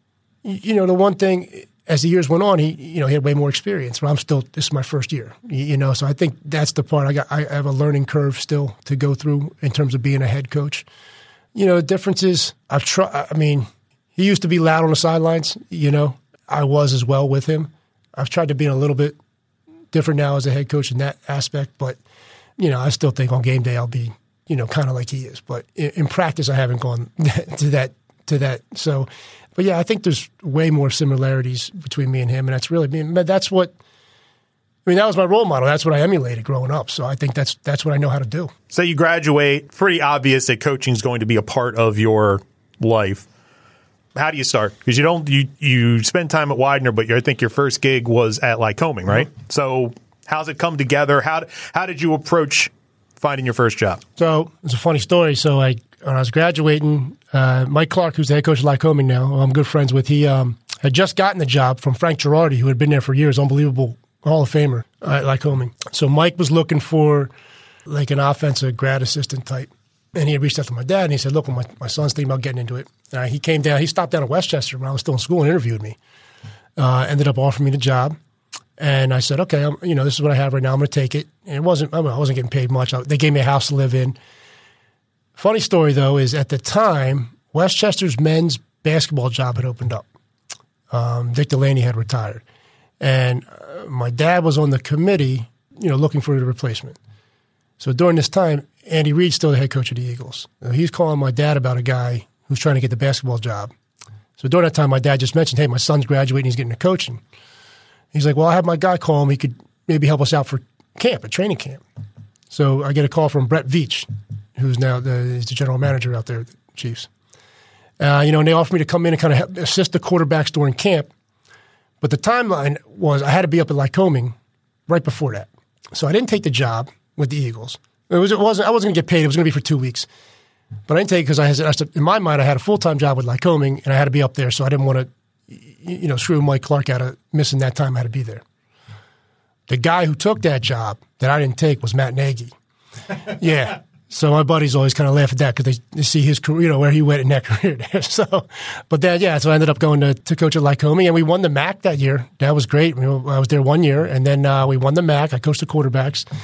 you know, the one thing. As the years went on, he you know he had way more experience. But I'm still this is my first year, you know. So I think that's the part I got. I have a learning curve still to go through in terms of being a head coach. You know, the difference is I've tried. I mean, he used to be loud on the sidelines. You know, I was as well with him. I've tried to be a little bit different now as a head coach in that aspect. But you know, I still think on game day I'll be you know kind of like he is. But in, in practice, I haven't gone to that to that. So. But yeah, I think there's way more similarities between me and him, and that's really me. That's what I mean. That was my role model. That's what I emulated growing up. So I think that's that's what I know how to do.
So you graduate. Pretty obvious that coaching is going to be a part of your life. How do you start? Because you don't you you spend time at Widener, but I think your first gig was at Lycoming, right? Mm-hmm. So how's it come together? How how did you approach finding your first job?
So it's a funny story. So I. When I was graduating, uh, Mike Clark, who's the head coach of Lycoming now, who I'm good friends with, he um, had just gotten the job from Frank Girardi, who had been there for years, unbelievable Hall of Famer uh, at Lycoming. So Mike was looking for like an offensive grad assistant type, and he had reached out to my dad, and he said, look, my, my son's thinking about getting into it. Uh, he came down, he stopped down at Westchester when I was still in school and interviewed me, uh, ended up offering me the job. And I said, okay, I'm, you know, this is what I have right now. I'm going to take it. And it wasn't, I, mean, I wasn't getting paid much. I, they gave me a house to live in. Funny story, though, is at the time, Westchester's men's basketball job had opened up. Um, Dick Delaney had retired. And uh, my dad was on the committee, you know, looking for a replacement. So during this time, Andy Reid's still the head coach of the Eagles. Now, he's calling my dad about a guy who's trying to get the basketball job. So during that time, my dad just mentioned, hey, my son's graduating, he's getting a coaching. He's like, well, I'll have my guy call him. He could maybe help us out for camp, a training camp. So I get a call from Brett Veach, who's now the, is the general manager out there at the Chiefs. Uh, you know, and they offered me to come in and kind of help assist the quarterbacks during camp. But the timeline was I had to be up at Lycoming right before that. So I didn't take the job with the Eagles. It, was, it wasn't, I wasn't going to get paid. It was going to be for two weeks. But I didn't take it because I, I in my mind I had a full-time job with Lycoming, and I had to be up there, so I didn't want to you know, screw Mike Clark out of missing that time I had to be there. The guy who took that job that I didn't take was Matt Nagy. Yeah. So my buddies always kind of laugh at that because they, they see his career, you know, where he went in that career there. So, but then, yeah, so I ended up going to, to coach at Lycoming, and we won the M A C that year. That was great. I was there one year, and then uh, we won the M A C. I coached the quarterbacks.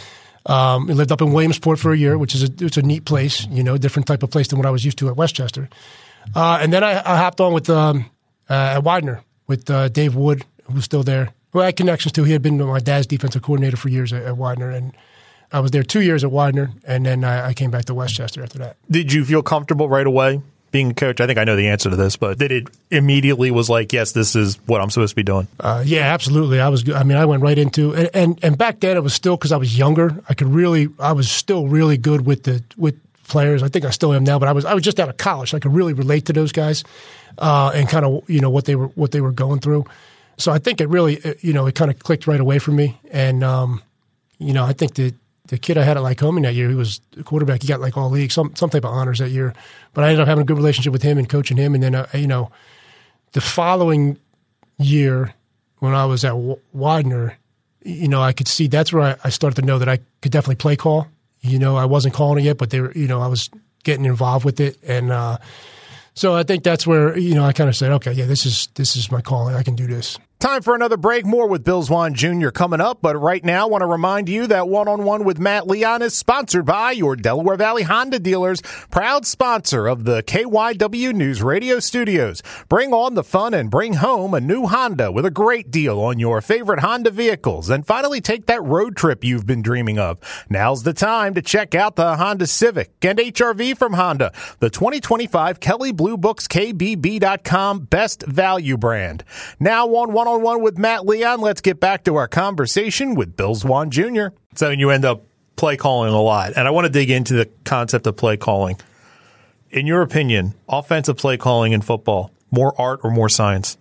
Um, I lived up in Williamsport for a year, which is a, it's a neat place, you know, different type of place than what I was used to at Westchester. Uh, and then I, I hopped on with um, uh, at Widener with uh, Dave Wood, who's still there, who I had connections to. He had been my dad's defensive coordinator for years at, at Widener, and I was there two years at Widener, and then I, I came back to Westchester after that.
Did you feel comfortable right away being a coach? I think I know the answer to this, but did it immediately was like, yes, this is what I'm supposed to be doing?
Uh, yeah, absolutely. I was. I mean, I went right into and and, and back then it was still because I was younger. I could really. I was still really good with the with players. I think I still am now, but I was. I was just out of college. So I could really relate to those guys uh, and kind of you know what they were what they were going through. So I think it really you know it kind of clicked right away for me. And um, you know I think that. The kid I had at Lycoming that year, he was the quarterback. He got like all league, some some type of honors that year. But I ended up having a good relationship with him and coaching him. And then, uh, you know, the following year when I was at w- Widener, you know, I could see that's where I, I started to know that I could definitely play call. You know, I wasn't calling it yet, but they were, you know, I was getting involved with it. And uh, so I think that's where, you know, I kind of said, okay, yeah, this is this is my calling. I can do this.
Time for another break. More with Bill Zwaan Junior coming up. But right now, I want to remind you that One-on-One with Matt Leon is sponsored by your Delaware Valley Honda dealers, proud sponsor of the K Y W News Radio Studios. Bring on the fun and bring home a new Honda with a great deal on your favorite Honda vehicles. And finally, take that road trip you've been dreaming of. Now's the time to check out the Honda Civic and H R V from Honda, the twenty twenty-five Kelley Blue Books K B B dot com Best Value brand. Now on One-on-One One with Matt Leon. Let's get back to our conversation with Bill Zwaan Junior So you end up play calling a lot, and I want to dig into the concept of play calling. In your opinion, offensive play calling in football, more art or more science?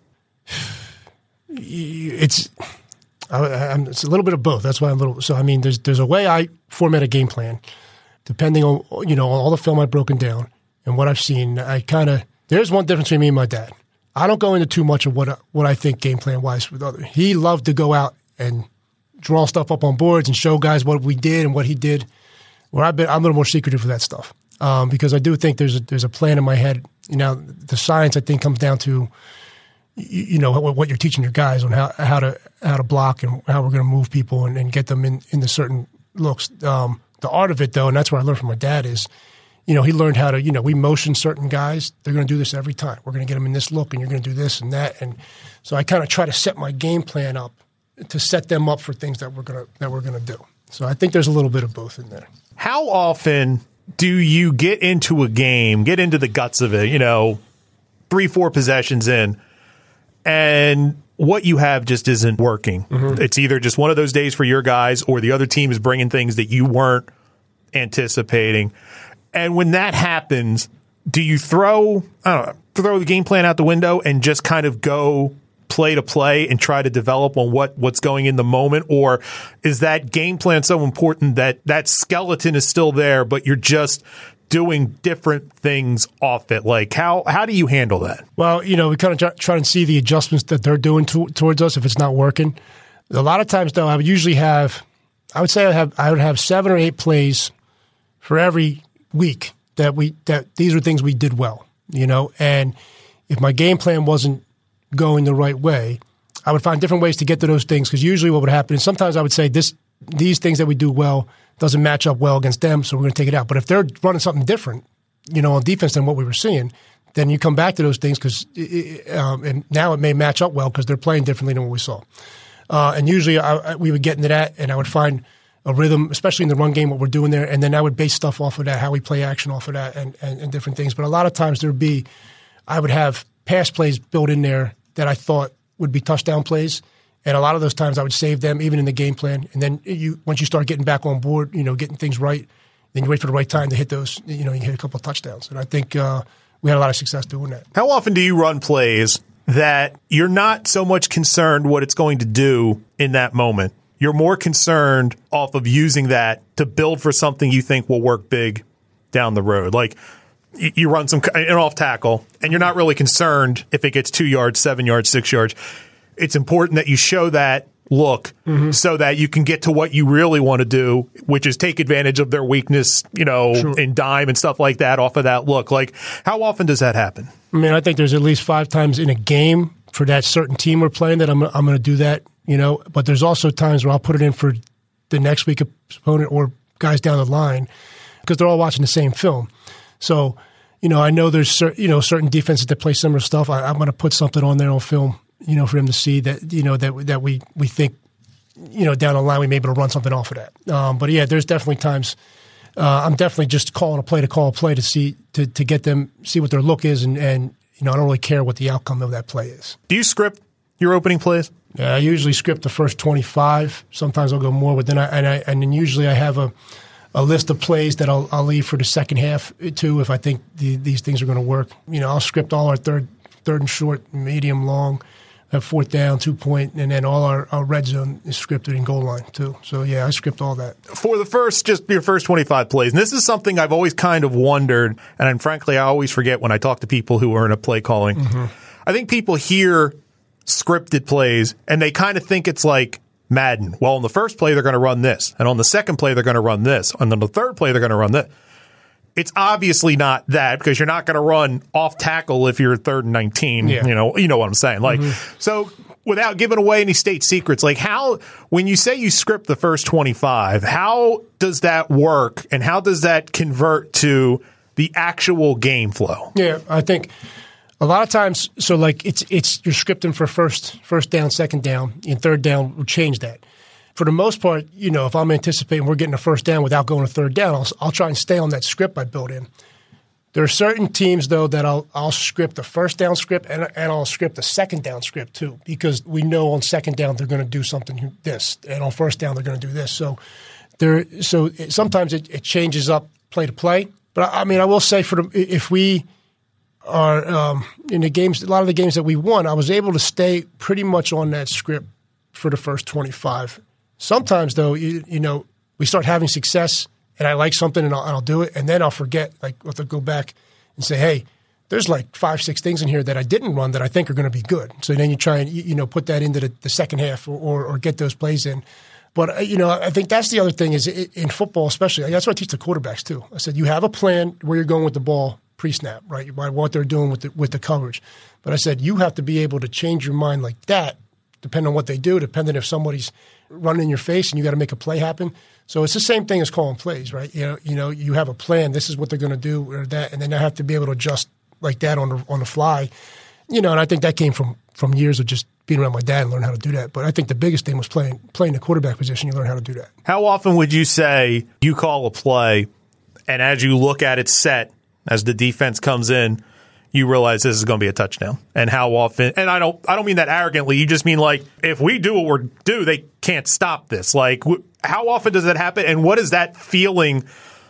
It's I, I'm, it's a little bit of both. That's why I'm a little. So I mean, there's there's a way I format a game plan, depending on you know all the film I've broken down and what I've seen. I kind of there's one difference between me and my dad. I don't go into too much of what what I think game plan wise with others. He loved to go out and draw stuff up on boards and show guys what we did and what he did. Where I've been, I'm a little more secretive for that stuff um, because I do think there's a, there's a plan in my head. You know, the science I think comes down to you, you know what, what you're teaching your guys on how how to how to block and how we're going to move people and, and get them in into certain looks. Um, the art of it though, and that's what I learned from my dad is. You know, he learned how to, you know, we motion certain guys. They're going to do this every time. We're going to get them in this look, and you're going to do this and that. And so I kind of try to set my game plan up to set them up for things that we're going to that we're going to do. So I think there's a little bit of both in there.
How often do you get into a game, get into the guts of it, you know, three, four possessions in, and what you have just isn't working? Mm-hmm. It's either just one of those days for your guys or the other team is bringing things that you weren't anticipating. And when that happens, do you throw I don't know, throw the game plan out the window and just kind of go play to play and try to develop on what, what's going in the moment? Or is that game plan so important that that skeleton is still there, but you're just doing different things off it? Like, how how do you handle that?
Well, you know, we kind of try, try and see the adjustments that they're doing to, towards us if it's not working. A lot of times, though, I would usually have, I would say I, have, I would have seven or eight plays for every week that we that these are things we did well, you know, and if my game plan wasn't going the right way, I would find different ways to get to those things because usually what would happen is sometimes I would say this these things that we do well doesn't match up well against them, so we're going to take it out. But if they're running something different, you know, on defense than what we were seeing, then you come back to those things because um, and now it may match up well because they're playing differently than what we saw. Uh, and usually I, I, we would get into that, and I would find a rhythm, especially in the run game, what we're doing there, and then I would base stuff off of that, how we play action off of that, and, and, and different things. But a lot of times there would be, I would have pass plays built in there that I thought would be touchdown plays, and a lot of those times I would save them even in the game plan. And then you, once you start getting back on board, you know, getting things right, then you wait for the right time to hit those. You know, you hit a couple of touchdowns, and I think uh, we had a lot of success doing that.
How often do you run plays that you're not so much concerned what it's going to do in that moment? You're more concerned off of using that to build for something you think will work big down the road. Like you run some an off tackle and you're not really concerned if it gets two yards, seven yards, six yards. It's important that you show that look mm-hmm. so that you can get to what you really want to do, which is take advantage of their weakness, you know, sure. in dime and stuff like that off of that look. Like how often does that happen?
I mean, I think there's at least five times in a game for that certain team we're playing that I'm I'm going to do that. You know, but there's also times where I'll put it in for the next week opponent or guys down the line because they're all watching the same film. So, you know, I know there's cer- you know certain defenses that play similar stuff. I, I'm going to put something on there on film, you know, for them to see that you know that that we we think, you know, down the line we may be able to run something off of that. Um, but yeah, there's definitely times. Uh, I'm definitely just calling a play to call a play to see to, to get them see what their look is, and, and you know I don't really care what the outcome of that play is.
Do you script your opening plays?
Yeah, I usually script the first twenty-five. Sometimes I'll go more, but then I and I and then usually I have a, a list of plays that I'll I'll leave for the second half too if I think the, these things are going to work. You know, I'll script all our third third and short, medium, long, have fourth down, two point, and then all our, our red zone is scripted in goal line too. So yeah, I script all that.
For the first, just your first twenty-five plays, and this is something I've always kind of wondered, and frankly I always forget when I talk to people who are in a play calling. Mm-hmm. I think people hear scripted plays and they kind of think it's like Madden. Well, on the first play they're going to run this, and on the second play they're going to run this, and on the third play they're going to run this. It's obviously not that because you're not going to run off tackle if you're third and nineteen. Yeah. You know, you know what I'm saying. Like, mm-hmm. So without giving away any state secrets, like how when you say you script the first twenty-five, how does that work, and how does that convert to the actual game flow?
Yeah, I think a lot of times, so like it's it's you're scripting for first first down, second down, and third down will change that. For the most part, you know, if I'm anticipating we're getting a first down without going to third down, I'll, I'll try and stay on that script I built in. There are certain teams, though, that I'll I'll script the first down script and, and I'll script the second down script, too, because we know on second down they're going to do something this, and on first down they're going to do this. So there, so it, sometimes it, it changes up play to play. But, I, I mean, I will say for the, if we are um, in the games, a lot of the games that we won, I was able to stay pretty much on that script for the first twenty-five. Sometimes, though, you, you know, we start having success and I like something and I'll, I'll do it, and then I'll forget. Like, I'll have to go back and say, hey, there's like five, six things in here that I didn't run that I think are going to be good. So then you try and, you know, put that into the, the second half or, or, or get those plays in. But, you know, I think that's the other thing is in football especially. That's what I teach the quarterbacks too. I said you have a plan where you're going with the ball pre-snap, right, by what they're doing with the, with the coverage. But I said you have to be able to change your mind like that depending on what they do, depending if somebody's running in your face and you got to make a play happen. So it's the same thing as calling plays, right? You know, you know, you have a plan. This is what they're going to do or that, and then I have to be able to adjust like that on the on the fly. You know, and I think that came from from years of just being around my dad and learning how to do that. But I think the biggest thing was playing playing the quarterback position. You learn how to do that.
How often would you say you call a play, and as you look at it set, as the defense comes in, you realize this is going to be a touchdown? And how often, and I don't I don't mean that arrogantly, you just mean like, if we do what we're do, they can't stop this. Like, how often does that happen, and what is that feeling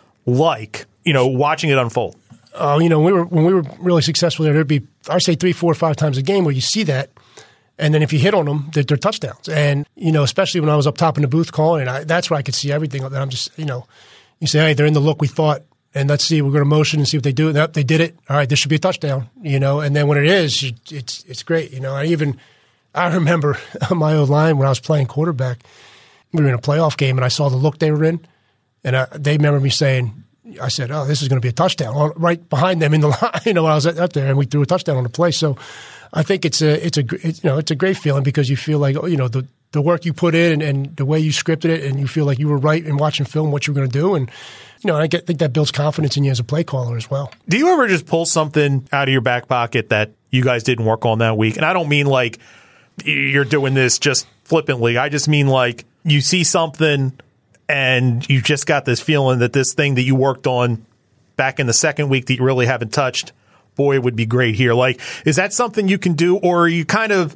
like, you know, watching it unfold?
Uh, you know, when we were when we were really successful there, there'd be, I'd say three, four, five times a game where you see that, and then if you hit on them, they're, they're touchdowns. And, you know, especially when I was up top in the booth calling, and I, that's where I could see everything. That I'm just, you know, you say, hey, they're in the look we thought, and let's see, we're going to motion and see what they do. Yep, they did it. All right, this should be a touchdown, you know. And then when it is, it's it's great, you know. I even I remember on my old line when I was playing quarterback, we were in a playoff game, and I saw the look they were in, and I, they remember me saying, I said, "Oh, this is going to be a touchdown!" Right behind them in the line, you know, when I was up there, and we threw a touchdown on the play. So, I think it's a it's a it's, you know it's a great feeling because you feel like, you know, the the work you put in and, and the way you scripted it, and you feel like you were right in watching film what you were going to do, and you know, I get, think that builds confidence in you as a play caller as well.
Do you ever just pull something out of your back pocket that you guys didn't work on that week? And I don't mean like you're doing this just flippantly. I just mean like you see something and you just got this feeling that this thing that you worked on back in the second week that you really haven't touched, boy, it would be great here. Like, is that something you can do, or are you kind of,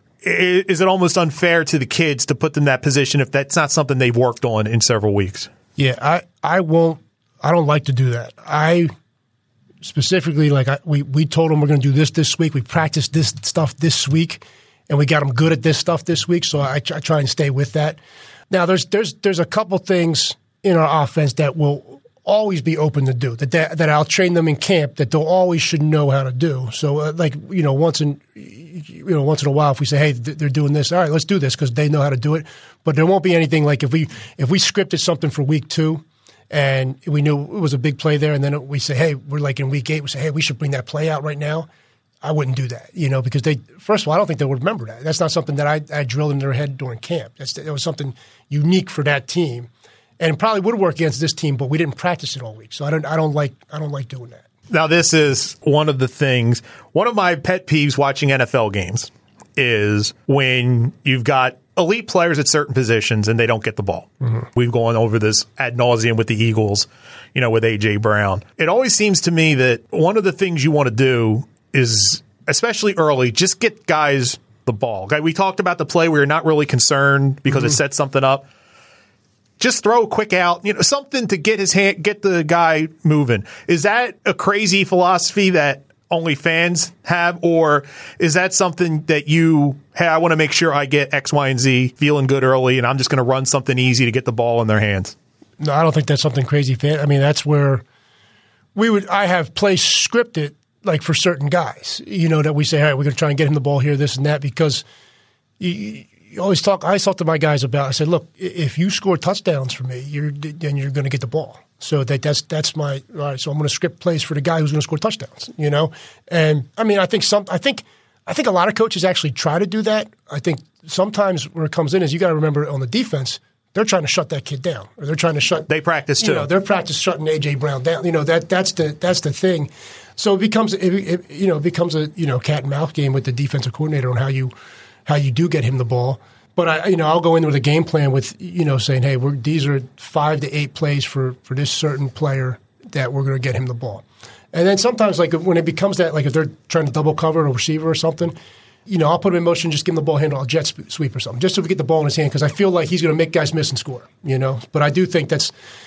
is it almost unfair to the kids to put them in that position if that's not something they've worked on in several weeks?
Yeah, I, I won't. I don't like to do that. I specifically, like, I, we, we told them we're going to do this this week. We practiced this stuff this week, and we got them good at this stuff this week. So I, I try and stay with that. Now, there's there's there's a couple things in our offense that will always be open to do, that that, that I'll train them in camp that they'll always should know how to do. So, uh, like, you know, once in you know once in a while, if we say, hey, th- they're doing this, all right, let's do this because they know how to do it. But there won't be anything like if we if we scripted something for week two and we knew it was a big play there, and then we say, hey, we're like in week eight, we say, hey, we should bring that play out right now. I wouldn't do that, you know, because they, first of all, I don't think they would remember that. That's not something that I, I drilled in their head during camp. That's, it was something unique for that team, and probably would work against this team, but we didn't practice it all week. So I don't, I don't like, I don't like doing that.
Now, this is one of the things, one of my pet peeves watching N F L games is when you've got elite players at certain positions and they don't get the ball. Mm-hmm. We've gone over this ad nauseum with the Eagles, you know, with A J Brown. It always seems to me that one of the things you want to do is, especially early, just get guys the ball. We talked about the play where you're not really concerned because mm-hmm. it sets something up. Just throw a quick out, you know, something to get his hand, get the guy moving. Is that a crazy philosophy that only fans have, or is that something that you, hey, I want to make sure I get X, Y, and Z feeling good early, and I'm just going to run something easy to get the ball in their hands?
No, I don't think that's something crazy. Fan. I mean, that's where we would. I have plays scripted like for certain guys, you know, that we say, all right, we're going to try and get him the ball here, this and that, because you, you always talk. I talk to my guys about. I said, look, if you score touchdowns for me, you're then you're going to get the ball. So that that's that's my all right. So I'm going to script plays for the guy who's going to score touchdowns. You know, and I mean, I think some. I think I think a lot of coaches actually try to do that. I think sometimes where it comes in is you got to remember on the defense, they're trying to shut that kid down, or they're trying to shut.
They practice too.
You know, they're practice shutting A J Brown down. You know that that's the that's the thing. So it becomes it, it, you know it becomes a you know cat and mouse game with the defensive coordinator on how you how you do get him the ball. But I, you know, I'll go in with a game plan with, you know, saying, hey, we're, these are five to eight plays for, for this certain player that we're going to get him the ball. And then sometimes, like when it becomes that, like if they're trying to double cover a receiver or something, you know, I'll put him in motion, just give him the ball handle, a jet sweep or something, just so we get the ball in his hand, because I feel like he's going to make guys miss and score. You know, but I do think that's,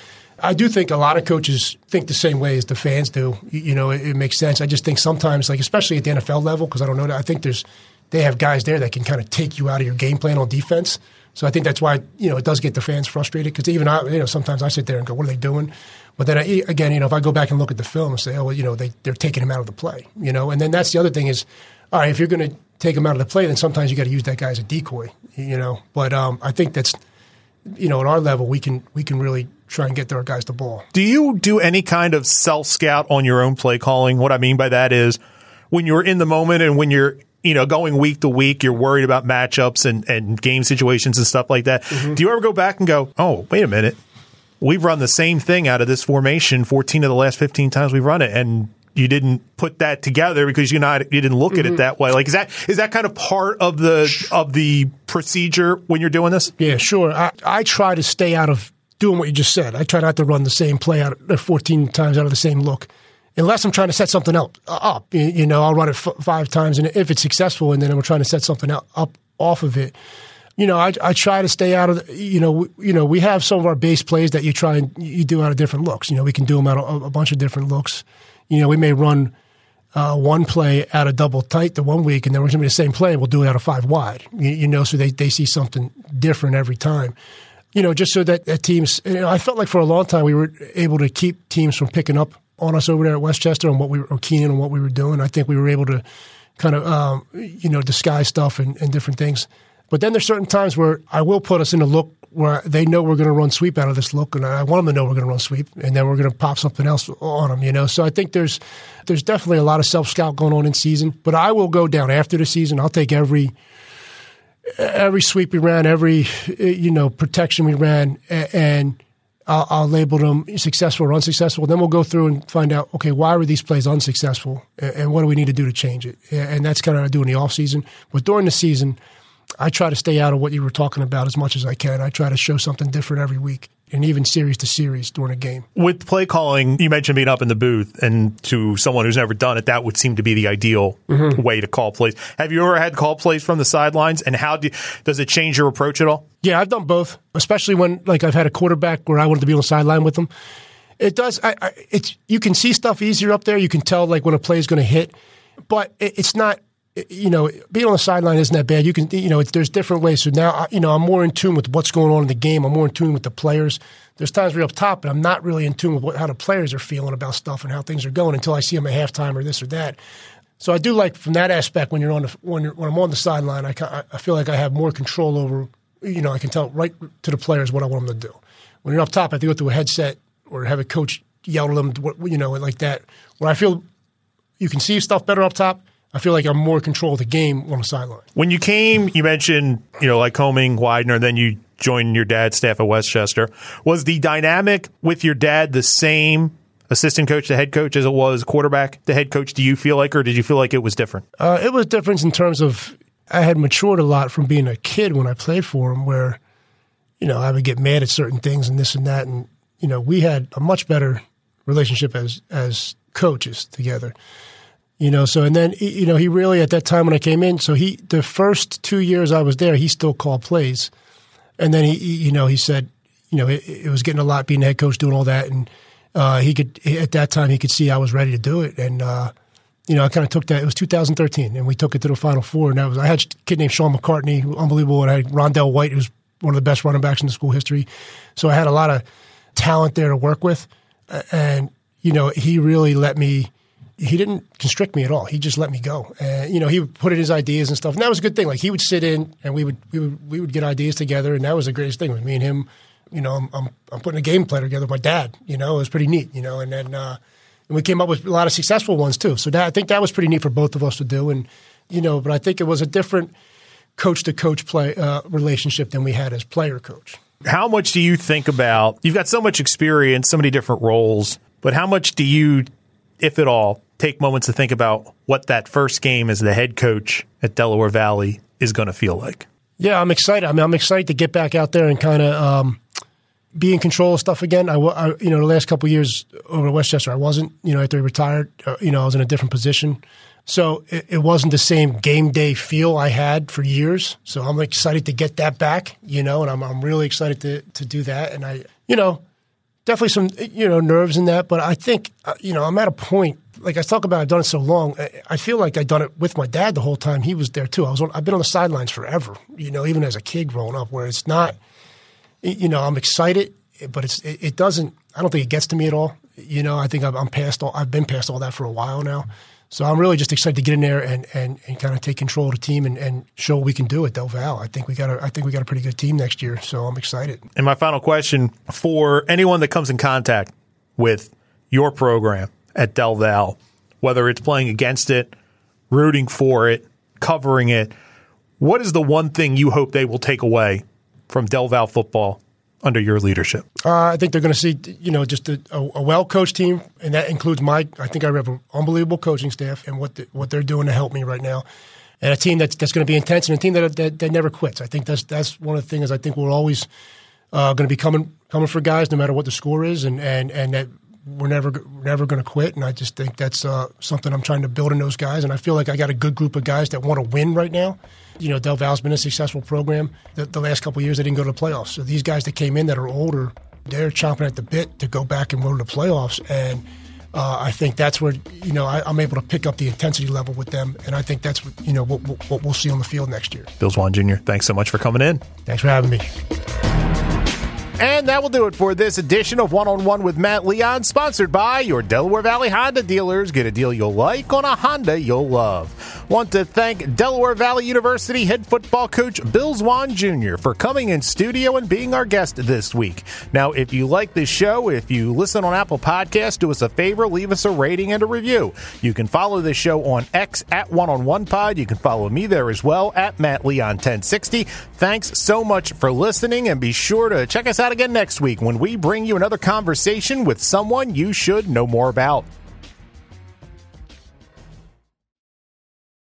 I do think a lot of coaches think the same way as the fans do. You, you know, it, it makes sense. I just think sometimes, like especially at the N F L level, because I don't know that, I think there's. They have guys there that can kind of take you out of your game plan on defense. So I think that's why, you know, it does get the fans frustrated, because even I, you know, sometimes I sit there and go, what are they doing? But then I, again, you know, if I go back and look at the film and say, oh, well, you know, they, they're taking him out of the play, you know, and then that's the other thing is, all right, if you're going to take him out of the play, then sometimes you got to use that guy as a decoy, you know. But um, I think that's, you know, at our level, we can we can really try and get our guys the ball.
Do you do any kind of self-scout on your own play calling? What I mean by that is when you're in the moment and when you're, you know, going week to week, you're worried about matchups and, and game situations and stuff like that. Mm-hmm. Do you ever go back and go, oh, wait a minute, we've run the same thing out of this formation fourteen of the last fifteen times we've run it, and you didn't put that together because you not you didn't look mm-hmm. at it that way? Like, is that is that kind of part of the of the procedure when you're doing this?
Yeah, sure. I, I try to stay out of doing what you just said. I try not to run the same play out fourteen times out of the same look. Unless I'm trying to set something up, up, you know, I'll run it f- five times, and if it's successful, and then I'm trying to set something up, up off of it, you know, I, I try to stay out of, the, you know, we, you know, we have some of our base plays that you try and you do out of different looks. You know, we can do them out of a, a bunch of different looks. You know, we may run uh, one play out of double tight the one week, and then we're going to be the same play, and we'll do it out of five wide. You, you know, so they they see something different every time. You know, just so that, that teams. You know, I felt like for a long time we were able to keep teams from picking up on us over there at Westchester and what we were, or Keenan and what we were doing. I think we were able to kind of, um, you know, disguise stuff and, and different things. But then there's certain times where I will put us in a look where they know we're going to run sweep out of this look, and I want them to know we're going to run sweep, and then we're going to pop something else on them, you know. So I think there's there's definitely a lot of self-scout going on in season. But I will go down after the season. I'll take every every sweep we ran, every, you know, protection we ran, and I'll, I'll label them successful or unsuccessful. Then we'll go through and find out, okay, why were these plays unsuccessful, and what do we need to do to change it? And that's kind of what I do in the off season. But during the season, I try to stay out of what you were talking about as much as I can. I try to show something different every week, and even series to series during a game.
With play calling, you mentioned being up in the booth, and to someone who's never done it, that would seem to be the ideal mm-hmm. way to call plays. Have you ever had call plays from the sidelines, and how do, does it change your approach at all?
Yeah, I've done both, especially when like I've had a quarterback where I wanted to be on the sideline with them. It does. I, I, it's you can see stuff easier up there. You can tell like when a play is going to hit, but it, it's not. You know, being on the sideline isn't that bad. You can, you know, it's, there's different ways. So now, you know, I'm more in tune with what's going on in the game. I'm more in tune with the players. There's times we're up top, but I'm not really in tune with what, how the players are feeling about stuff and how things are going until I see them at halftime or this or that. So I do like from that aspect when you're on the when you're, when I'm on the sideline, I I feel like I have more control over. You know, I can tell right to the players what I want them to do. When you're up top, I have to go through a headset or have a coach yell at them. You know, like that. Where I feel you can see stuff better up top. I feel like I'm more in control of the game on the sideline.
When you came, you mentioned, you know, like Homing, Widener, then you joined your dad's staff at Westchester. Was the dynamic with your dad the same assistant coach to head coach as it was quarterback to head coach, do you feel like, or did you feel like it was different?
Uh, it was different in terms of I had matured a lot from being a kid when I played for him, where, you know, I would get mad at certain things and this and that. And, you know, we had a much better relationship as as coaches together. You know, so, and then, you know, he really, at that time when I came in, so he, the first two years I was there, he still called plays. And then he, you know, he said, you know, it, it was getting a lot being the head coach, doing all that. And uh, he could, at that time, he could see I was ready to do it. And, uh, you know, I kind of took that. It was two thousand thirteen, and we took it to the Final Four. And that was, I had a kid named Sean McCartney, unbelievable. And I had Rondell White, who's one of the best running backs in the school history. So I had a lot of talent there to work with. And, you know, he really let me, he didn't constrict me at all. He just let me go. And, you know, he would put in his ideas and stuff. And that was a good thing. Like, he would sit in and we would we would, we would get ideas together. And that was the greatest thing with me and him. You know, I'm I'm, I'm putting a game plan together with my dad. You know, it was pretty neat, you know. And then uh, and we came up with a lot of successful ones, too. So that, I think that was pretty neat for both of us to do. And, you know, but I think it was a different coach-to-coach play uh, relationship than we had as player-coach.
How much do you think about, you've got so much experience, so many different roles, but how much do you, if at all, take moments to think about what that first game as the head coach at Delaware Valley is going to feel like?
Yeah, I'm excited. I mean, I'm excited to get back out there and kind of um, be in control of stuff again. I, I, you know, the last couple of years over at Westchester, I wasn't. You know, after I retired, uh, you know, I was in a different position. So it, it wasn't the same game day feel I had for years. So I'm excited to get that back, you know, and I'm I'm really excited to to do that. And I, you know, definitely some, you know, nerves in that. But I think, uh, you know, I'm at a point, like I talk about, I've done it so long. I, I feel like I've done it with my dad the whole time. He was there too. I was on, I've been on the sidelines forever, you know, even as a kid growing up, where it's not, you know, I'm excited, but it's it, it doesn't, I don't think it gets to me at all. You know, I think I'm, I'm past all, I've been past all that for a while now. So I'm really just excited to get in there and, and, and kind of take control of the team and, and show what we can do at Del Val. I think we got a, I think we got a pretty good team next year, so I'm excited.
And my final question for anyone that comes in contact with your program at Del Val, whether it's playing against it, rooting for it, covering it, what is the one thing you hope they will take away from Del Val football under your leadership?
Uh, I think they're going to see, you know, just a, a, a well-coached team, and that includes my. I think I have an unbelievable coaching staff and what the, what they're doing to help me right now, and a team that's that's going to be intense and a team that, that that never quits. I think that's that's one of the things. I think we're always uh, going to be coming coming for guys no matter what the score is, and and and that we're never we're never going to quit. And I just think that's uh, something I'm trying to build in those guys. And I feel like I got a good group of guys that want to win right now. You know, Del Val's been a successful program. The, the last couple of years, they didn't go to the playoffs. So these guys that came in that are older, they're chomping at the bit to go back and go to the playoffs. And uh, I think that's where, you know, I, I'm able to pick up the intensity level with them. And I think that's, what, you know, what, what we'll see on the field next year.
Bill Zwaan Junior, thanks so much for coming in.
Thanks for having me.
And that will do it for this edition of One-on-One with Matt Leon, sponsored by your Delaware Valley Honda dealers. Get a deal you'll like on a Honda you'll love. Want to thank Delaware Valley University head football coach Bill Zwaan Junior for coming in studio and being our guest this week. Now, if you like this show, if you listen on Apple Podcasts, do us a favor, leave us a rating and a review. You can follow this show on X at One-on-One Pod. You can follow me there as well at Matt Leon ten sixty. Thanks so much for listening, and be sure to check us out again next week when we bring you another conversation with someone you should know more about.